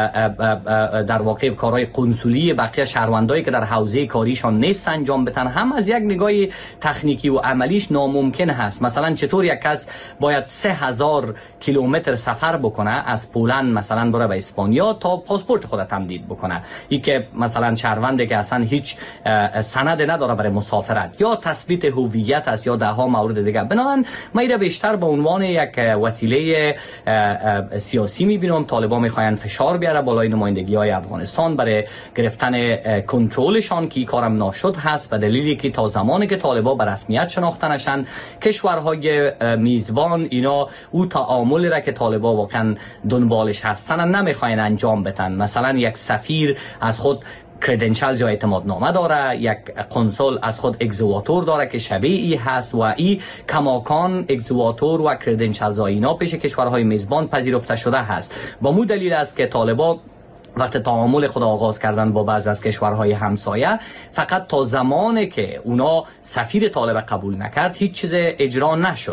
در واقع کارهای قنصلی بقیه شهروندایی که در حوزه کاریشان نیست انجام بدن. هم از یک نگاه تکنیکی و عملیش ناممکن هست. مثلا چطور یک کس باید سه هزار کیلومتر سفر بکنه از پولند مثلا بره به اسپانیا تا پاسپورت خود تمدید بکنه، این که مثلا شهرونده که اصلا هیچ سند نداره برای مسافرت یا تثبیت هویت است یا ده ها مورد دیگه. بنابراین ما اینا بیشتر به عنوان یک وسیله سیاسی میبینم. طالبان میخواین فشار بیاره بالای نمایندگی های افغانستان برای گرفتن کنترلشان که این کارم ناشد هست، به دلیلی که تا زمانی که طالبان به رسمیت شناخته نشن کشورهای میزبان اینا او تعاملی را که طالبان واقعا دنبالش هستن نمیخواین انجام بدن. مثلا یک سفیر از خود کردنشالز یا اعتماد نامه داره، یک کنسول از خود اگزواتور داره که شبیه ای هست و ای کماکان اگزواتور و کردنشالز ها اینا پیش کشورهای میزبان پذیرفته شده هست. با مو دلیل است که طالبان وقت تعامل خود آغاز کردن با بعض از کشورهای همسایه فقط تا زمانی که اونا سفیر طالب قبول نکرد هیچ چیز اجرا نشد.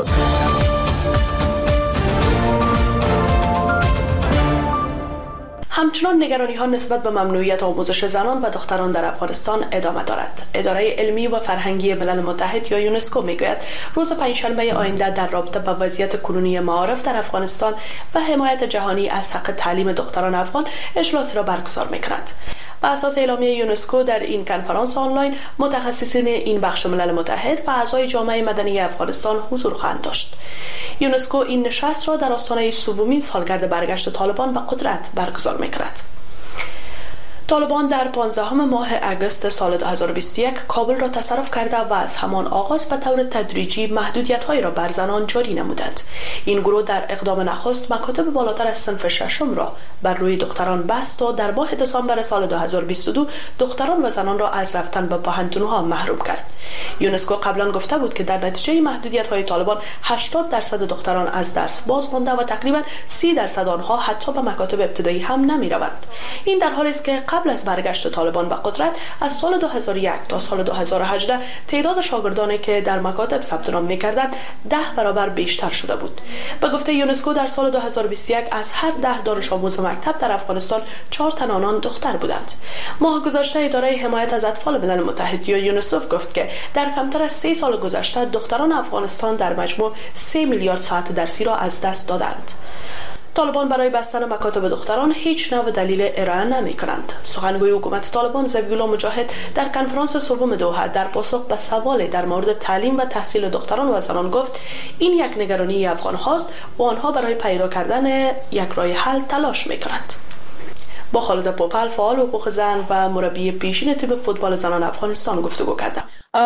همچنان نگرانی ها نسبت به ممنوعیت آموزش زنان و دختران در افغانستان ادامه دارد. اداره علمی و فرهنگی ملل متحد یا یونسکو میگوید روز پنجشنبه آینده در رابطه با وضعیت کنونی معارف در افغانستان و حمایت جهانی از حق تعلیم دختران افغان اجلاسی را برگزار میکند. بر اساس اعلامیه یونسکو در این کنفرانس آنلاین متخصصین این بخش ملل متحد و اعضای جامعه مدنی افغانستان حضور خواهند داشت. یونسکو این نشست را در آستانه سومین سالگرد برگشت طالبان به قدرت برگزار می‌کند. طالبان در پانزدهم ماه اگست سال دو هزار و بیست و یک کابل را تصرف کرده و از همان آغاز به طور تدریجی محدودیت‌هایی را بر زنان جاری نمودند. این گروه در اقدام نخست مکاتب بالاتر از صنف ششم را بر روی دختران بست و در ماه دسامبر سال دو هزار و بیست و دو دختران و زنان را از رفتن به پوهنتون‌ها محروم کرد. یونسکو قبلا گفته بود که در نتیجه محدودیت‌های طالبان هشتاد درصد دختران از درس باز مانده و تقریباً سی درصد آنها حتی به مکاتب ابتدایی هم نمی‌روند. این در حالی است که قبل از برگشت طالبان به قدرت از سال دو هزار و یک تا سال دو هزار و هجده تعداد شاگردانی که در مکاتب ثبت نام می‌کردند ده برابر بیشتر شده بود. به گفته یونسکو در سال دو هزار و بیست و یک از هر ده دانش آموز مکتب در افغانستان چهار تن آنان دختر بودند. ماه گذشته اداره حمایت از اطفال ملل متحد یا یونیسف گفت که در کمتر از سه سال گذشته دختران افغانستان در مجموع سه میلیارد ساعت درسی را از دست دادند. طالبان برای بستن مکاتب دختران هیچ نوع دلیل ارائه نمی کنند. سخنگوی حکومت طالبان ذبیح الله مجاهد در کنفرانس سوم دوحه در پاسخ به سوال در مورد تعلیم و تحصیل دختران و زنان گفت این یک نگرانی افغان هاست و آنها برای پیدا کردن یک راه حل تلاش می کنند. با خالد پوپل فعال حقوق زن و مربی پیشین تیم فوتبال زنان افغانستان گفتگو کردم.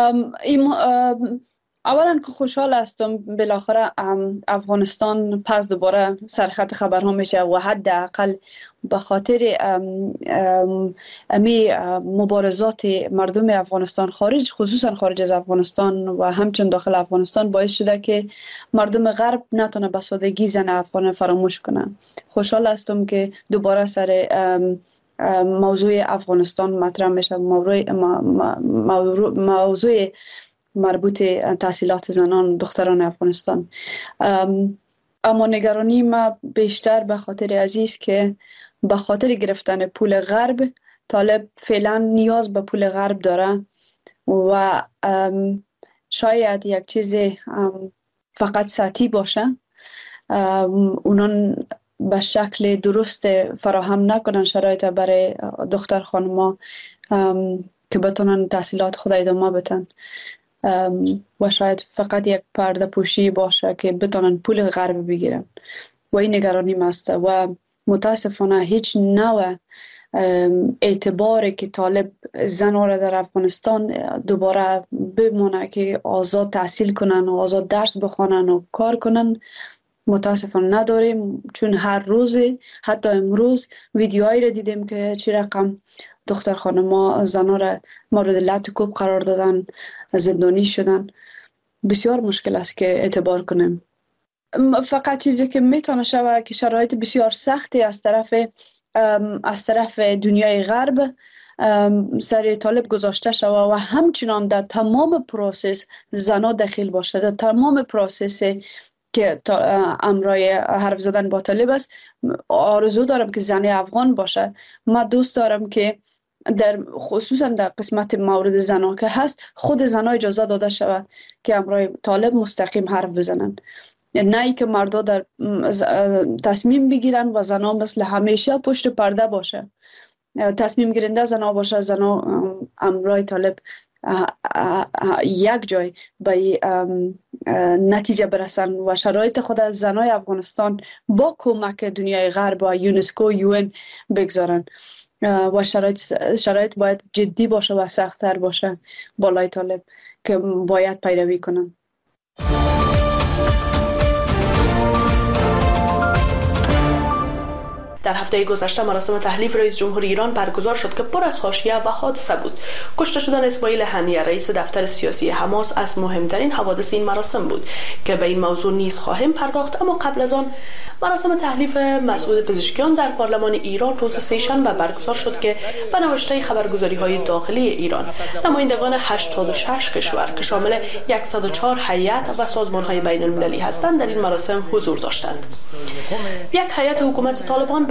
اولا که خوشحال هستم بالاخره افغانستان پس دوباره سرخط خبرها میشه و حداقل به خاطر امی مبارزات مردم افغانستان خارج خصوصا خارج از افغانستان و همچنین داخل افغانستان باعث شده که مردم غرب نتونه به سادگی زن افغان فراموش کنن. خوشحال هستم که دوباره سر موضوع افغانستان مطرح میشه، موضوع موضوع مربوط تحصیلات زنان دختران افغانستان. اما نگرانی ما بیشتر به خاطر عزیز که به خاطر گرفتن پول غرب طالب فعلا نیاز به پول غرب داره و شاید یک چیز فقط سطحی باشه، اونان به شکل درست فراهم نکنن شرایط برای دختر خانما که بتونن تحصیلات خود ادامه بدن و شاید فقط یک پرده پوشی باشه که بتونن پول غرب بگیرن و این نگرانی است و متاسفانه هیچ نوع اعتباری که طالب زنها را در افغانستان دوباره بمونه که آزاد تحصیل کنن و آزاد درس بخونن و کار کنن متاسفانه نداریم، چون هر روز حتی امروز ویدیوهایی را دیدیم که چی رقم دختر خانما زنها را مورد لعن و کوب قرار دادن، زندانی شدن. بسیار مشکل است که اعتبار کنیم. فقط چیزی که میتونه شود که شرایط بسیار سختی از طرف از طرف دنیای غرب سر طالب گذاشته شود و همچنان در تمام پروسس زنها دخیل باشه، در تمام پروسس که امرای حرف زدن با طالب است. آرزو دارم که زن افغان باشه. ما دوست دارم که در خصوصا در قسمت مورد زنها که هست خود زنها اجازه داده شود که امرای طالب مستقیم حرف بزنن، نه ای که مردا در تصمیم بگیرن و زنها مثل همیشه پشت پرده باشه. تصمیم گیرنده زنها باشه، زنها امرای طالب یک جای به نتیجه برسن و شرایط خود از زنای افغانستان با کمک دنیای غرب و یونسکو یون بگذارن و شرایط شرایط باید جدی باشه و سخت‌تر باشه بالای طالب که باید پیروی کنن. در هفته گذشته مراسم تحلیف رئیس جمهور ایران برگزار شد که پر از حاشیه و حادثه بود. کشته شدن اسماعیل هنیه رئیس دفتر سیاسی حماس از مهمترین حوادث این مراسم بود که به این موضوع نیز خواهیم پرداخت. اما قبل از آن مراسم تحلیف مسعود پزشکیان در پارلمان ایران روز سه‌شنبه برگزار شد که به نوشته خبرگزاری‌های داخلی ایران نمایندگان هشتاد و شش کشور که شامل صد و چهار هیئت و سازمان‌های بین‌المللی هستند در این مراسم حضور داشتند. یک هیئت حکومت طالبان بر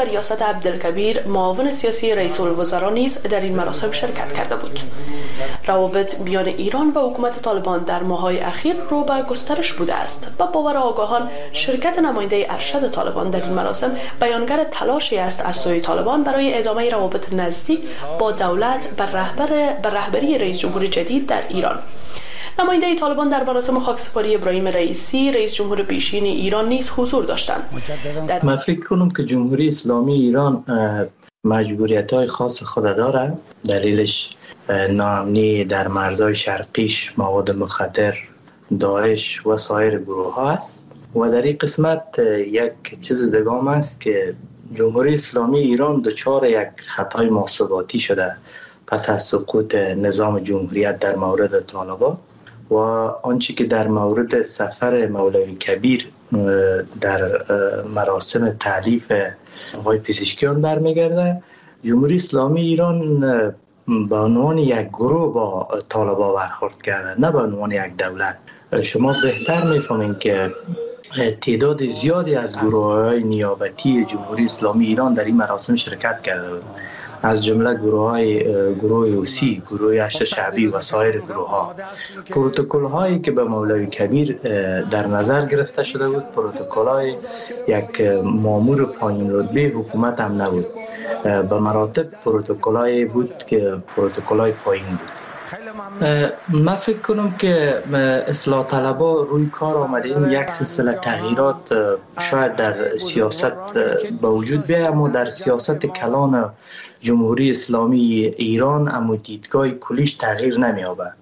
ریاست عبدالکبیر معاون سیاسی رئیس الوزراء نیز در این مراسم شرکت کرده بود. روابط میان ایران و حکومت طالبان در ماه‌های اخیر رو به گسترش بوده است. با باور آگاهان شرکت نماینده ارشد طالبان در این مراسم بیانگر تلاشی است از سوی طالبان برای ادامه روابط نزدیک با دولت بر رهبر بر رهبری رئیس جمهور جدید در ایران. نماینده طالبان در مراسم خاکسپاری ابراهیم رئیسی رئیس جمهور پیشین ایران نیز حضور داشتند. در... من فکر کنم که جمهوری اسلامی ایران مجبوریت‌های خاص خود داره. دلیلش ناامنی در مرزهای شرقیش، مواد مخدر، داعش و سایر گروه ها است. و در این قسمت یک چیز دیگه هم است که جمهوری اسلامی ایران دچار یک خطای محاسباتی شده پس از سقوط نظام جمهوریت در مورد طالبان و آنچه که در مورد سفر مولوی کبیر در مراسم تألیف آقای پزشکیان برمیگرده. جمهوری اسلامی ایران به عنوان یک گروه با طالبان برخورد کرده، نه به عنوان یک دولت. شما بهتر میفهمین که تعداد زیادی از گروه‌های نیابتی جمهوری اسلامی ایران در این مراسم شرکت کرده بود، از جمله گروه‌های گروه اوسی، گروه هشت شعبی و سایر گروه‌ها. پروتکل‌هایی که به مولوی کبیر در نظر گرفته شده بود، پروتکل‌های یک مامور پایین رتبه حکومت هم نبود. به مراتب پروتکل‌هایی بود که پروتکل‌های پایین بود. من فکر کنم که اصلاح طلبها روی کار آمده این یک سلسله تغییرات شاید در سیاست به وجود بیاید، اما در سیاست کلان جمهوری اسلامی ایران اما دیدگاه کلیش تغییر نمی‌یابد.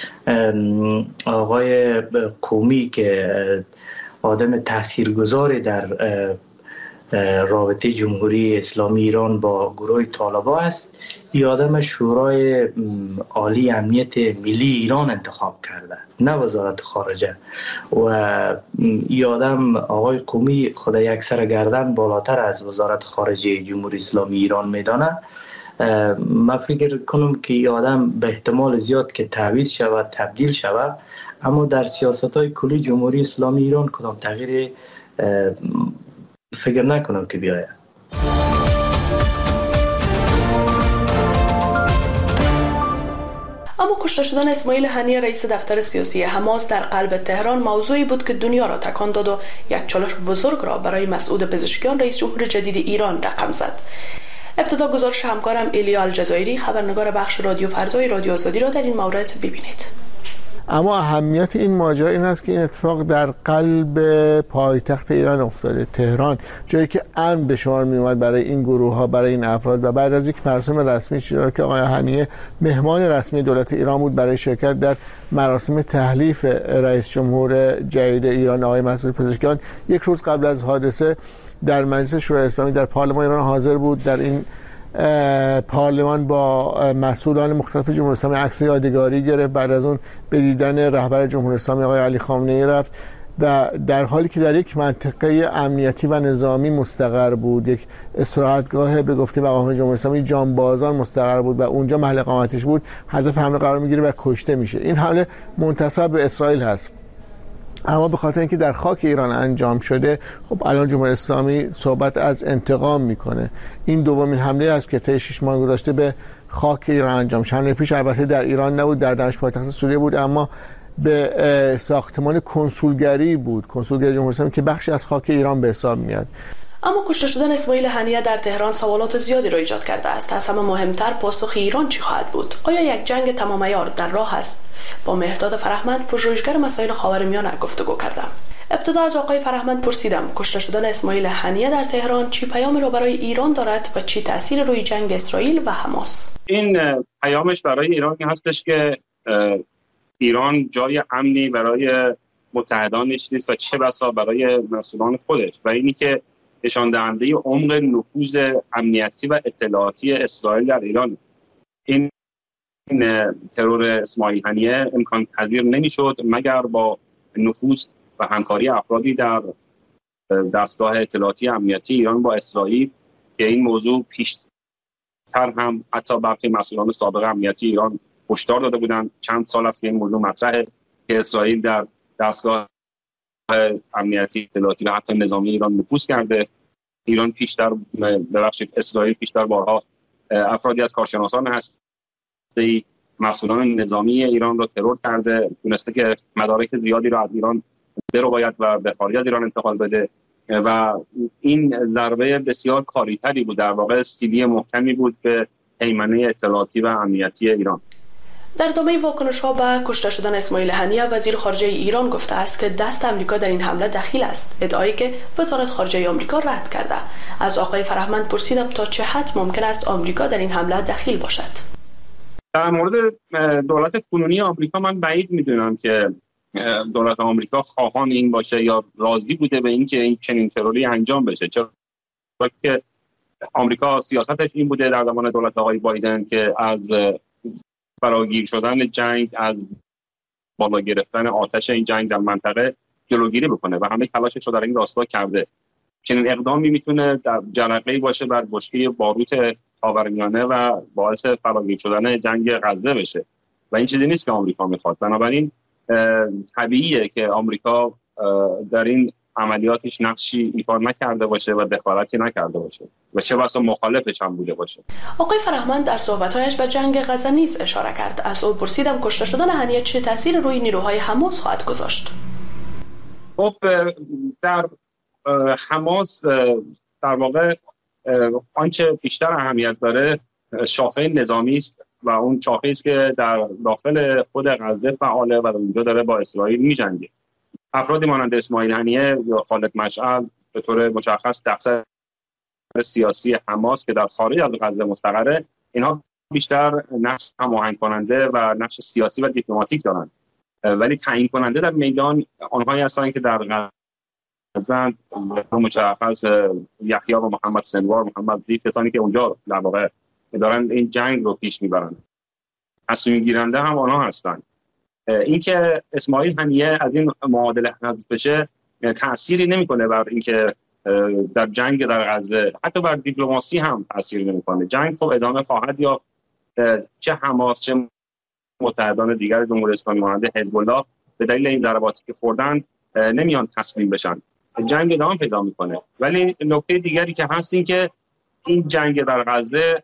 آقای قومی که آدم تاثیرگذاری در رابطه جمهوری اسلامی ایران با گروه طالبان است، این آدم شورای عالی امنیت ملی ایران انتخاب کرده، نه وزارت خارجه. و این آدم آقای قومی خود یک سر گردن بالاتر از وزارت خارجه جمهوری اسلامی ایران میدانه. من فکر کنم که این آدم به احتمال زیاد که تعویض شود، تبدیل شود، اما در سیاست های کلی جمهوری اسلامی ایران کدام تغییر فکر نکنم که بیاید. اما کشته شدن اسماعیل هنیه رئیس دفتر سیاسی حماس در قلب تهران موضوعی بود که دنیا را تکان داد و یک چالش بزرگ را برای مسعود پزشکیان رئیس جمهور جدید ایران رقم زد. ابتدا گزارش همکارم ایلیا الجزایری خبرنگار بخش رادیو فردای رادیو آزادی را در این مورد ببینید. اما اهمیت این ماجرا این است که این اتفاق در قلب پایتخت ایران افتاده، تهران، جایی که امن به شمار می اومد برای این گروه ها، برای این افراد. و بعد از یک مراسم رسمی چرا که آقای هنیه مهمان رسمی دولت ایران بود برای شرکت در مراسم تحلیف رئیس جمهور جدید ایران آقای مسعود پزشکیان، یک روز قبل از حادثه در مجلس شورای اسلامی در پارلمان ایران حاضر بود. در این پارلمان با مسئولان مختلف جمهوری اسلامی عکس یادگاری گرفت. بعد از اون به دیدن رهبر جمهوری اسلامی آقای علی خامنه‌ای رفت و در حالی که در یک منطقه امنیتی و نظامی مستقر بود، یک استراحتگاه به گفته مقام جمهوری اسلامی جانبازان مستقر بود و اونجا محل اقامتش بود، هدف حمله قرار میگیره و کشته میشه. این حمله منتسب به اسرائیل هست، اما به خاطر اینکه در خاک ایران انجام شده، خب الان جمهوری اسلامی صحبت از انتقام میکنه. این دومین حمله است که طی شش ماه گذشته به خاک ایران انجام شد. حمله پیش البته در ایران نبود، در دمشق پایتخت سوریه بود، اما به ساختمان کنسولگری بود، کنسولگری جمهوری اسلامی که بخشی از خاک ایران به حساب میاد. اما کشته شدن اسماعیل هنیه در تهران سوالات زیادی را ایجاد کرده است. از همه مهمتر پاسخ ایران چی خواهد بود؟ آیا یک جنگ تمام عیار در راه است؟ با مهرداد فرهمند، پژوهشگر مسائل خاورمیانه گفتگو کردم. ابتدا از آقای فرهمند پرسیدم کشته شدن اسماعیل هنیه در تهران چی پیامی را برای ایران دارد و چی تأثیر روی جنگ اسرائیل و حماس؟ این پیامش برای ایران هستش که ایران جای امنی برای متحدانش نیست و چه بسا برای مسئولان خودش، و اینی که نشان دهنده عمق نفوذ امنیتی و اطلاعاتی اسرائیل در ایران. این ترور اسماعیل هنیه امکان پذیر نمیشد مگر با نفوذ و همکاری افرادی در دستگاه اطلاعاتی امنیتی ایران با اسرائیل که این موضوع پیشتر هم حتی برخی مسئولان سابق امنیتی ایران هشدار داده بودند. چند سال است که این موضوع مطرحه که اسرائیل در دستگاه امنیتی اطلاعاتی و حتی نظامی ایران نفوذ کرده ایران پیشتر ببخشید اسرائیل پیشتر بارها افرادی از کارشناسان هسته‌ای مسئولان نظامی ایران رو ترور کرده، تونسته که مدارک زیادی رو از ایران برباید و به خارج از ایران انتقال بده و این ضربه بسیار کاری‌تری بود، در واقع سیلی محکمی بود به هیمنه اطلاعاتی و امنیتی ایران. در ادامه واکنش‌ها به کشته شدن اسماعیل هنیه، وزیر خارجه ایران گفته است که دست آمریکا در این حمله دخیل است، ادعایی که وزارت خارجه آمریکا رد کرده. از آقای فرهمند پرسیدم تا چه حد ممکن است آمریکا در این حمله دخیل باشد. در مورد دولت کنونی آمریکا من بعید می‌دونم که دولت آمریکا خواهان این باشه یا راضی بوده به اینکه این چنین تروری انجام بشه، چرا که آمریکا سیاستش این بوده در زمان دولت آقای بایدن که از فراگیر شدن جنگ، از بالا گرفتن آتش این جنگ در منطقه جلوگیری بکنه و همه تلاشش رو در این راستا کرده. چنین اقدامی میتونه در جرقه‌ای باشه بر بشکه باروت خاورمیانه و باعث فراگیر شدن جنگ غزه بشه و این چیزی نیست که آمریکا میخواد. بنابراین طبیعیه که آمریکا در این عملیاتش نقشی ایفا نکرده باشه و دخالتی نکرده باشه و چه بسا مخالفش هم بوده باشه. آقای فرهمند در صحبت‌هایش به جنگ غزه نیز اشاره کرد. از او پرسیدم کشته شدن هنیه چه تأثیر روی نیروهای حماس خواهد گذاشت؟ خب در حماس در واقع آنچه بیشتر اهمیت داره شاخه نظامی است و اون شاخه‌ای است که در داخل خود غزه فعاله و اونجا داره با اسرائیل می‌جنگه. افرادی مانند اسماعیل هنیه یا خالد مشعل به طور مشخص دفتر سیاسی حماس که در خارج از غزه مستقره، اینها بیشتر نقش هماهنگ کننده و نقش سیاسی و دیپلماتیک دارند، ولی تعیین کننده در میدان آنهایی هستند که در غزه مشخص یحیی و محمد سنوار، محمد زیف، کسانی که اونجا در واقع دارن این جنگ رو پیش میبرند. تصمیم گیرنده هم آنها هستند. اینکه اسماعیل هنیه از این معادله حذف بشه تأثیری نمیکنه بر اینکه در جنگ در غزه، حتی بر دیپلماسی هم تأثیری نمیکنه. جنگ خب ادامه خواهد یا چه حماس چه متحدان دیگر جمهوری اسلامی مانند حزب الله به دلیل این ضرباتی که خوردن نمیان تسلیم بشن، جنگ ادامه پیدا میکنه. ولی نکته دیگری که هست این که این جنگ در غزه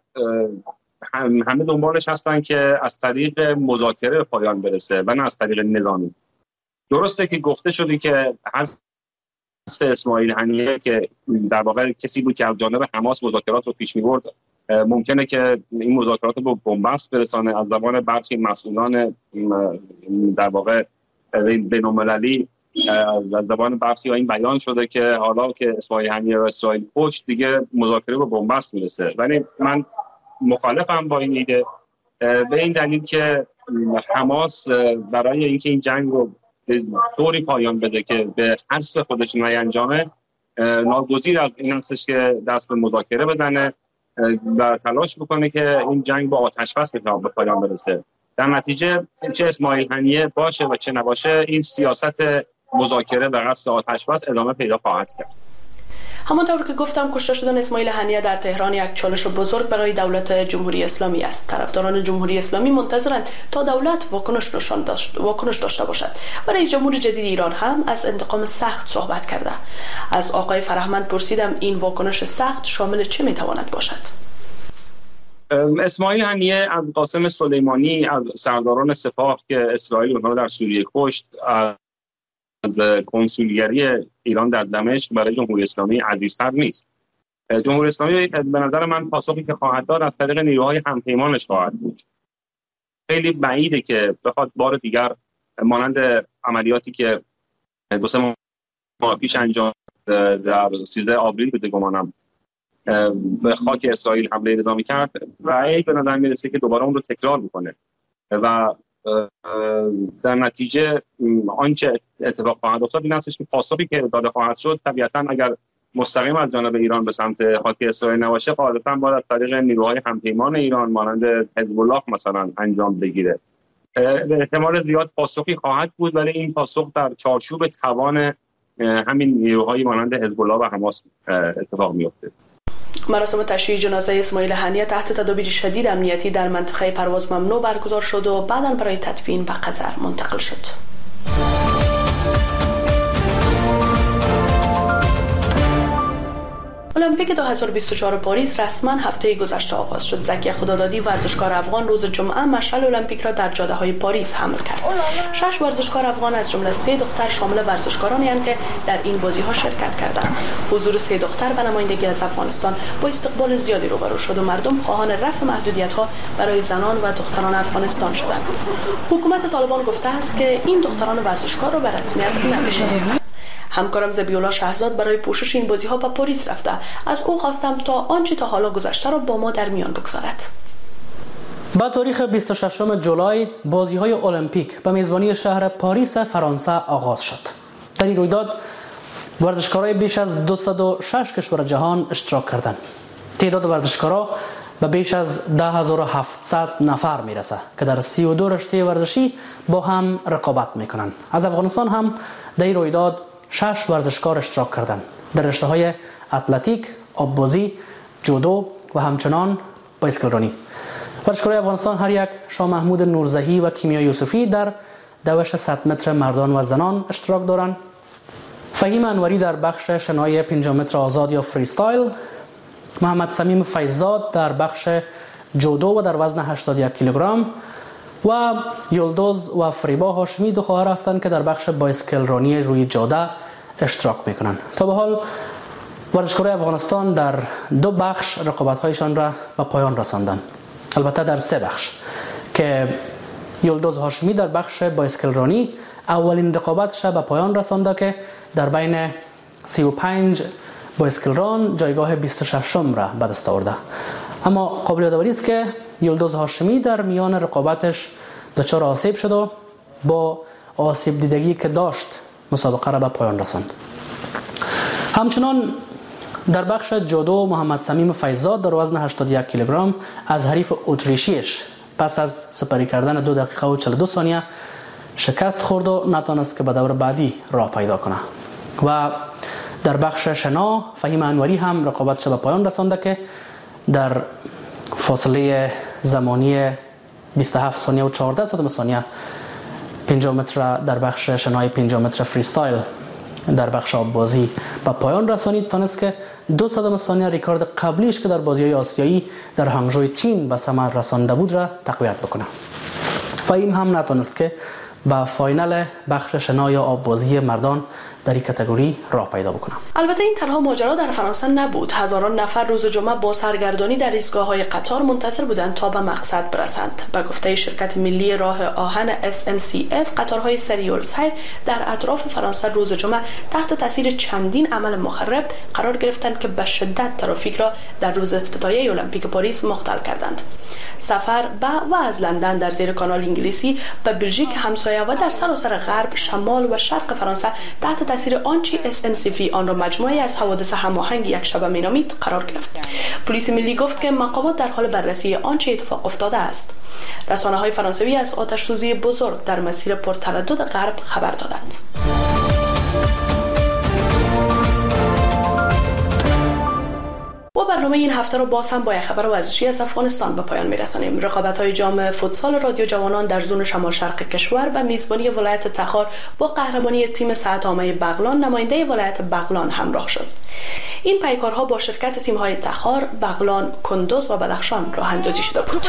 همه دنبالش هستن که از طریق مذاکره به پایان برسه و نه از طریق نظامی. درسته که گفته شده که حذف اسماعیل هنیه که در واقع کسی بود که از جانب حماس مذاکرات رو پیش می‌برد، ممکنه که این مذاکرات رو به بنبست برسانه. از زبان برخی مسئولان در واقع بین‌المللی، از زبان برخی ها این بیان شده که حالا که اسماعیل هنیه و اسرائیل پشت، دیگه مذاکره به بنبست میرسه. ولی من مخالفم با این ایده به این دلیل که حماس برای اینکه این جنگ رو به طوری پایان بده که به حذف خودش نینجامه، ناگزیر از این هستش که دست به مذاکره بدنه و تلاش بکنه که این جنگ با آتش بس به پایان برسه. در نتیجه چه اسماعیل هنیه باشه و چه نباشه، این سیاست مذاکره به قصد آتش بس ادامه پیدا خواهد کرد. همانطور که گفتم کشته شدن اسماعیل هنیه در تهران یک چالش بزرگ برای دولت جمهوری اسلامی است. طرفداران جمهوری اسلامی منتظرند تا دولت واکنش نشان داشت واکنش داشته باشد. و رئیس جمهور جدید ایران هم از انتقام سخت صحبت کرده. از آقای فرهمند پرسیدم این واکنش سخت شامل چه میتواند باشد؟ اسماعیل هنیه از قاسم سلیمانی، از سرداران سپاه که اسرائیل اونها در سوریه کشت، از کنسولگری ایران در دمشق برای جمهوری اسلامی عزیزتر نیست. جمهوری اسلامی به نظر من پاسخی که خواهد داد از طریق نیروهای همپیمانش خواهد بود. خیلی بعیده که بخواد بار دیگر مانند عملیاتی که دو سه ماه پیش انجام در سیزده آوریل بوده گمانم به خاک اسرائیل حمله نظامی کرد و ای به نظر میرسه که دوباره اون رو تکرار بکنه و در نتیجه آنچه اتفاق خواهد افتاد این هستش که پاسخی که داده خواهد شد طبیعتاً اگر مستقیم از جانب ایران به سمت خاک اسرائیل نباشه، غالباً باید از طریق نیروهای همپیمان ایران مانند حزب الله مثلا انجام بگیره. به احتمال زیاد پاسخی خواهد بود، ولی این پاسخ در چارچوب توان همین نیروهای مانند حزب الله و حماس اتفاق میفته. مراسم تشییع جنازه اسماعیل هنیه تحت تدابیر شدید امنیتی در منطقه پرواز ممنوع برگزار شد و بعداً برای تدفین به قطر منتقل شد. المپیک دو هزار و بیست و چهار پاریس رسما هفته گذشته آغاز شد. زکی خدادادی ورزشکار افغان روز جمعه مشعل المپیک را در جاده‌های پاریس حمل کرد. شش ورزشکار افغان از جمله سه دختر شامل ورزشکارانی هستند که در این بازی‌ها شرکت کردند. حضور سه دختر و نمایندگی از افغانستان با استقبال زیادی روبرو شد و مردم خواهان رفع محدودیت‌ها برای زنان و دختران افغانستان شدند. حکومت طالبان گفته است که این دختران ورزشکار را به رسمیت نمی‌شناسد. همکارم زبیولا شهزاد برای پوشش این بازی‌ها به پاریس رفته. از او خواستم تا آنچه تا حالا گذشته را با ما در میان بگذارد. با تاریخ بیست و ششم جولای بازی‌های المپیک به میزبانی شهر پاریس فرانسه آغاز شد. در این رویداد ورزشکارای بیش از دویست و شش کشور جهان اشتراک کردند. تعداد ورزشکارا به بیش از ده هزار و هفتصد نفر میرسه که در سی و دو رشته ورزشی با هم رقابت میکنند. از افغانستان هم در این رویداد شش ورزشکار اشتراک کردند در رشته‌های اتلتیک، آببازی، جودو و همچنان بایسکلرانی. ورزشکارای افغانستان هر یک شاه محمود نورزهی و کیمیا یوسفی در دوش صد متر مردان و زنان اشتراک دارند. فهیم انوری در بخش شنای پنجاه متر آزاد یا فری استایل، محمد صمیم فیضزاد در بخش جودو و در وزن هشتاد و یک کیلوگرم و یلدوز و فریبا هاشمی دو خواهر هستند که در بخش بایسکلرانی روی جاده اشتراک میکنند. تا به حال ورزشکارای افغانستان در دو بخش رقابت‌هایشان را به پایان رساندند. البته در سه بخش که یلدوز هاشمی در بخش بایسکلرانی اولین رقابتش به پایان رسانده که در بین سی و پنج بایسکلران جایگاه بیست و ششم را به دست آورده. اما قابل یادآوری است که یلدوز هاشمی در میان رقابتش دچار آسیب شد و با آسیب دیدگی که داشت مسابقه را به پایان رساند. همچنان در بخش جودو محمد صمیم فیضزاد در وزن هشتاد و یک کیلوگرم از حریف اتریشیش پس از سپری کردن دو دقیقه و چهل و دو ثانیه شکست خورد و نتوانست که به دور بعدی راه پیدا کنه. و در بخش شنا فهیم انوری هم رقابتش به پایان رسانده که در فاصله زمانی بیست و هفت ثانیه و چهارده صدم ثانیه پنجاه متر در بخش شنای پنجاه متر فری استایل در بخش آببازی به پایان رسانید، تانست که دو صدم ثانیه ریکارد قبلیش که در بازی‌های آسیایی در هنگژو چین به ثمر رسانده بود را تقویت بکنه. فهیم هم نتونست که به فاینال بخش شنا یا آببازی مردان در این کاتگوری راه پیدا بکنم. البته این تنها ماجرا در فرانسه نبود. هزاران نفر روز جمعه با سرگردانی در ایستگاه‌های قطار منتظر بودند تا به مقصد برسند. به گفته شرکت ملی راه آهن اس ان سی اف، قطارهای سریع السیر در اطراف فرانسه روز جمعه تحت تاثیر چندین عمل مخرب قرار گرفتند که به شدت ترافیک را در روز افتتاحیه المپیک پاریس مختل کردند. سفر به و از لندن در زیر کانال انگلیسی به بلژیک همسایه و در سراسر غرب، شمال و شرق فرانسه تحت تاثیر آنچه اس ان سی فی آن را مجموعی از حوادث هماهنگ یک شبه مینامید قرار گرفت. پلیس ملی گفت که مقامات در حال بررسی آنچه اتفاق افتاده است. رسانه‌های فرانسوی از آتش سوزی بزرگ در مسیر پرتردد غرب خبر دادند. و برنامه این هفته رو باز هم با یک خبر ورزشی از افغانستان به پایان میرسانیم. رقابت‌های جام فوتسال رادیو جوانان در زون شمال شرق کشور به میزبانی ولایت تخار با قهرمانی تیم سعدآمه بغلان نماینده ولایت بغلان همراه شد. این پیکارها با شرکت تیم‌های تخار، بغلان، کندوز و بدخشان راه اندازی شده بود.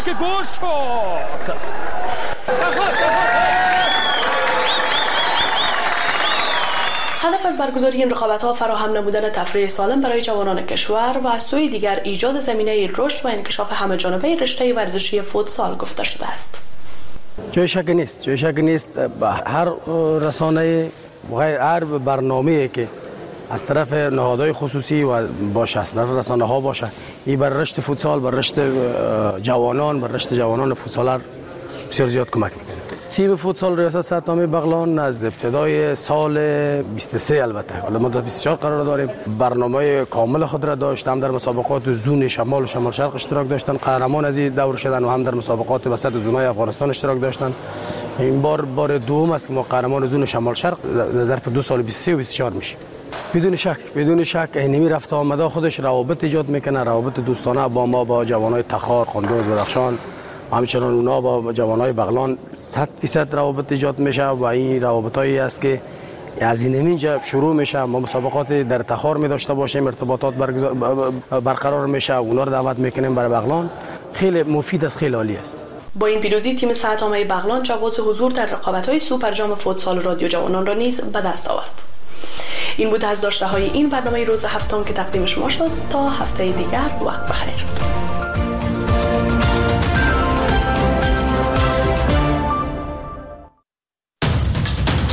هدف از برگزاری این رقابت‌ها فراهم نمودن تفریح سالم برای جوانان کشور و از سوی دیگر ایجاد زمینه رشد و انکشاف همه‌جانبه رشته ورزشی فوتسال گفته شده است. جای شک نیست، جای شک نیست هر رسانه غیر هر برنامه‌ای که از طرف نهادهای خصوصی و باشه، از طرف رسانه‌ها باشه، این بر رشد فوتسال، بر رشد جوانان، بر رشد جوانان فوتسالر بسیار زیاد کمک می‌کنه. تیم فوتسال ریاست سعدآمه بغلان از ابتدای سال بیست و سه البته حالا ما بیست و چهار قرار داریم برنامه کامل خود را داشت، هم در مسابقات زون شمال و شمال شرق اشتراک داشتن، قهرمان از این دور شدن و هم در مسابقات وسط زونای افغانستان اشتراک داشتن. این بار بار دوم است که ما قهرمان زون شمال شرق در ظرف دو سال بیست و سه و بیست و چهار میشیم. بدون شک بدون شک اینمی رفت آمده خودش روابط ایجاد میکنه، روابط دوستانه با ما، با جوانای تخار، کندوز و بدخشان، همچنان اونا با جوانای بغلان صد درصد روابط ایجاد میشه و این روابطایی است که از این اینجا شروع میشه. ما مسابقات در تخار می داشته باشیم، ارتباطات برقرار میشه، اونا رو دعوت میکنیم برای بغلان. خیلی مفید است، خیلی عالی است. با این پیروزی تیم ساعتنامه بغلان جواز حضور در رقابت‌های سوپر جام فوتسال رادیو جوانان را نیز به دست آورد. این بود از داشته های این برنامه روز هفتم که تقدیم شما شد. تا هفته دیگر وقت بخیر.